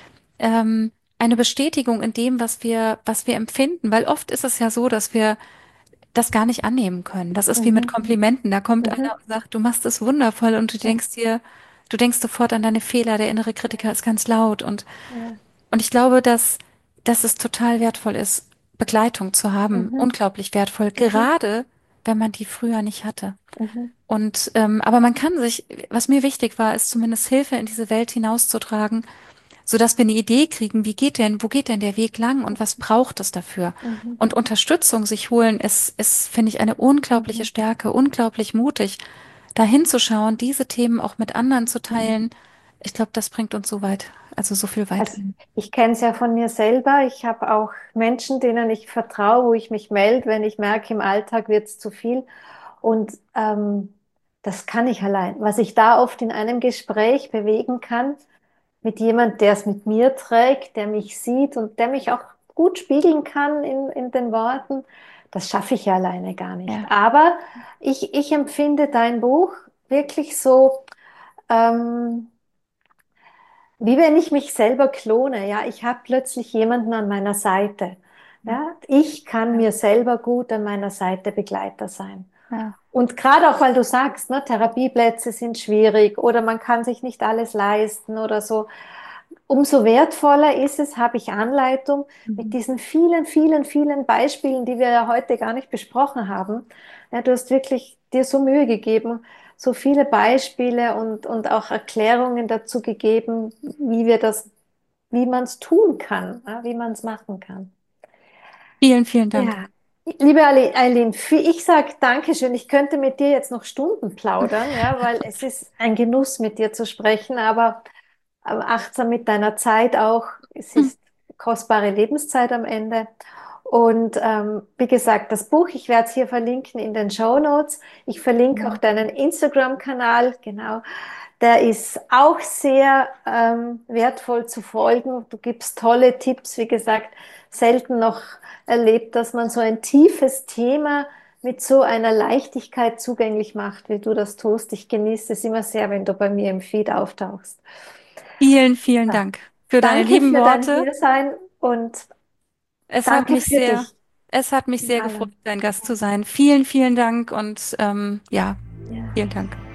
eine Bestätigung in dem, was wir empfinden, weil oft ist es ja so, dass wir das gar nicht annehmen können. Das ist wie mit Mhm. Komplimenten. Da kommt einer Mhm. und sagt, du machst es wundervoll und Ja. du denkst sofort an deine Fehler. Der innere Kritiker ist ganz laut Ja. und ich glaube, dass es total wertvoll ist, Begleitung zu haben. Mhm. Unglaublich wertvoll, Mhm. gerade wenn man die früher nicht hatte. Mhm. Und aber was mir wichtig war, ist zumindest Hilfe in diese Welt hinauszutragen, sodass wir eine Idee kriegen, wo geht denn der Weg lang und was braucht es dafür? Mhm. Und Unterstützung sich holen, finde ich, eine unglaubliche Mhm. Stärke, unglaublich mutig, da hinzuschauen, diese Themen auch mit anderen zu teilen. Ich glaube, das bringt uns so weit, also so viel weiter. Also ich kenne es ja von mir selber. Ich habe auch Menschen, denen ich vertraue, wo ich mich melde, wenn ich merke, im Alltag wird es zu viel. Und das kann ich allein. Was ich da oft in einem Gespräch bewegen kann, mit jemand, der es mit mir trägt, der mich sieht und der mich auch gut spiegeln kann in den Worten, das schaffe ich ja alleine gar nicht. Ja, Aber ich empfinde dein Buch wirklich so, ähm, wie wenn ich mich selber klone. Ja, ich habe plötzlich jemanden an meiner Seite. Ja, ich kann ja, mir selber gut an meiner Seite Begleiter sein. ja. Und gerade auch, weil du sagst, ne, Therapieplätze sind schwierig oder man kann sich nicht alles leisten oder so. Umso wertvoller ist es, habe ich Anleitung mit Mhm. diesen vielen, vielen, vielen Beispielen, die wir ja heute gar nicht besprochen haben. Ja, du hast wirklich dir so Mühe gegeben, so viele Beispiele und auch Erklärungen dazu gegeben, wie man es tun kann, ja, wie man es machen kann. Vielen, vielen Dank. Ja, liebe Eileen, ich sage Dankeschön. Ich könnte mit dir jetzt noch Stunden plaudern, ja, weil es ist ein Genuss, mit dir zu sprechen, aber achtsam mit deiner Zeit auch. Es ist kostbare Lebenszeit am Ende. Und wie gesagt, das Buch, ich werde es hier verlinken in den Show Notes. Ich verlinke auch Genau. deinen Instagram-Kanal, genau. Der ist auch sehr wertvoll zu folgen. Du gibst tolle Tipps, wie gesagt, selten noch erlebt, dass man so ein tiefes Thema mit so einer Leichtigkeit zugänglich macht, wie du das tust. Ich genieße es immer sehr, wenn du bei mir im Feed auftauchst. Vielen, vielen Ja. Dank für deine Danke lieben für dein Worte. Hiersein und Es hat danke mich für sehr, dich es hat mich in sehr gefreut, allem. dein Gast zu sein. Vielen, vielen Dank und ja, Ja. vielen Dank.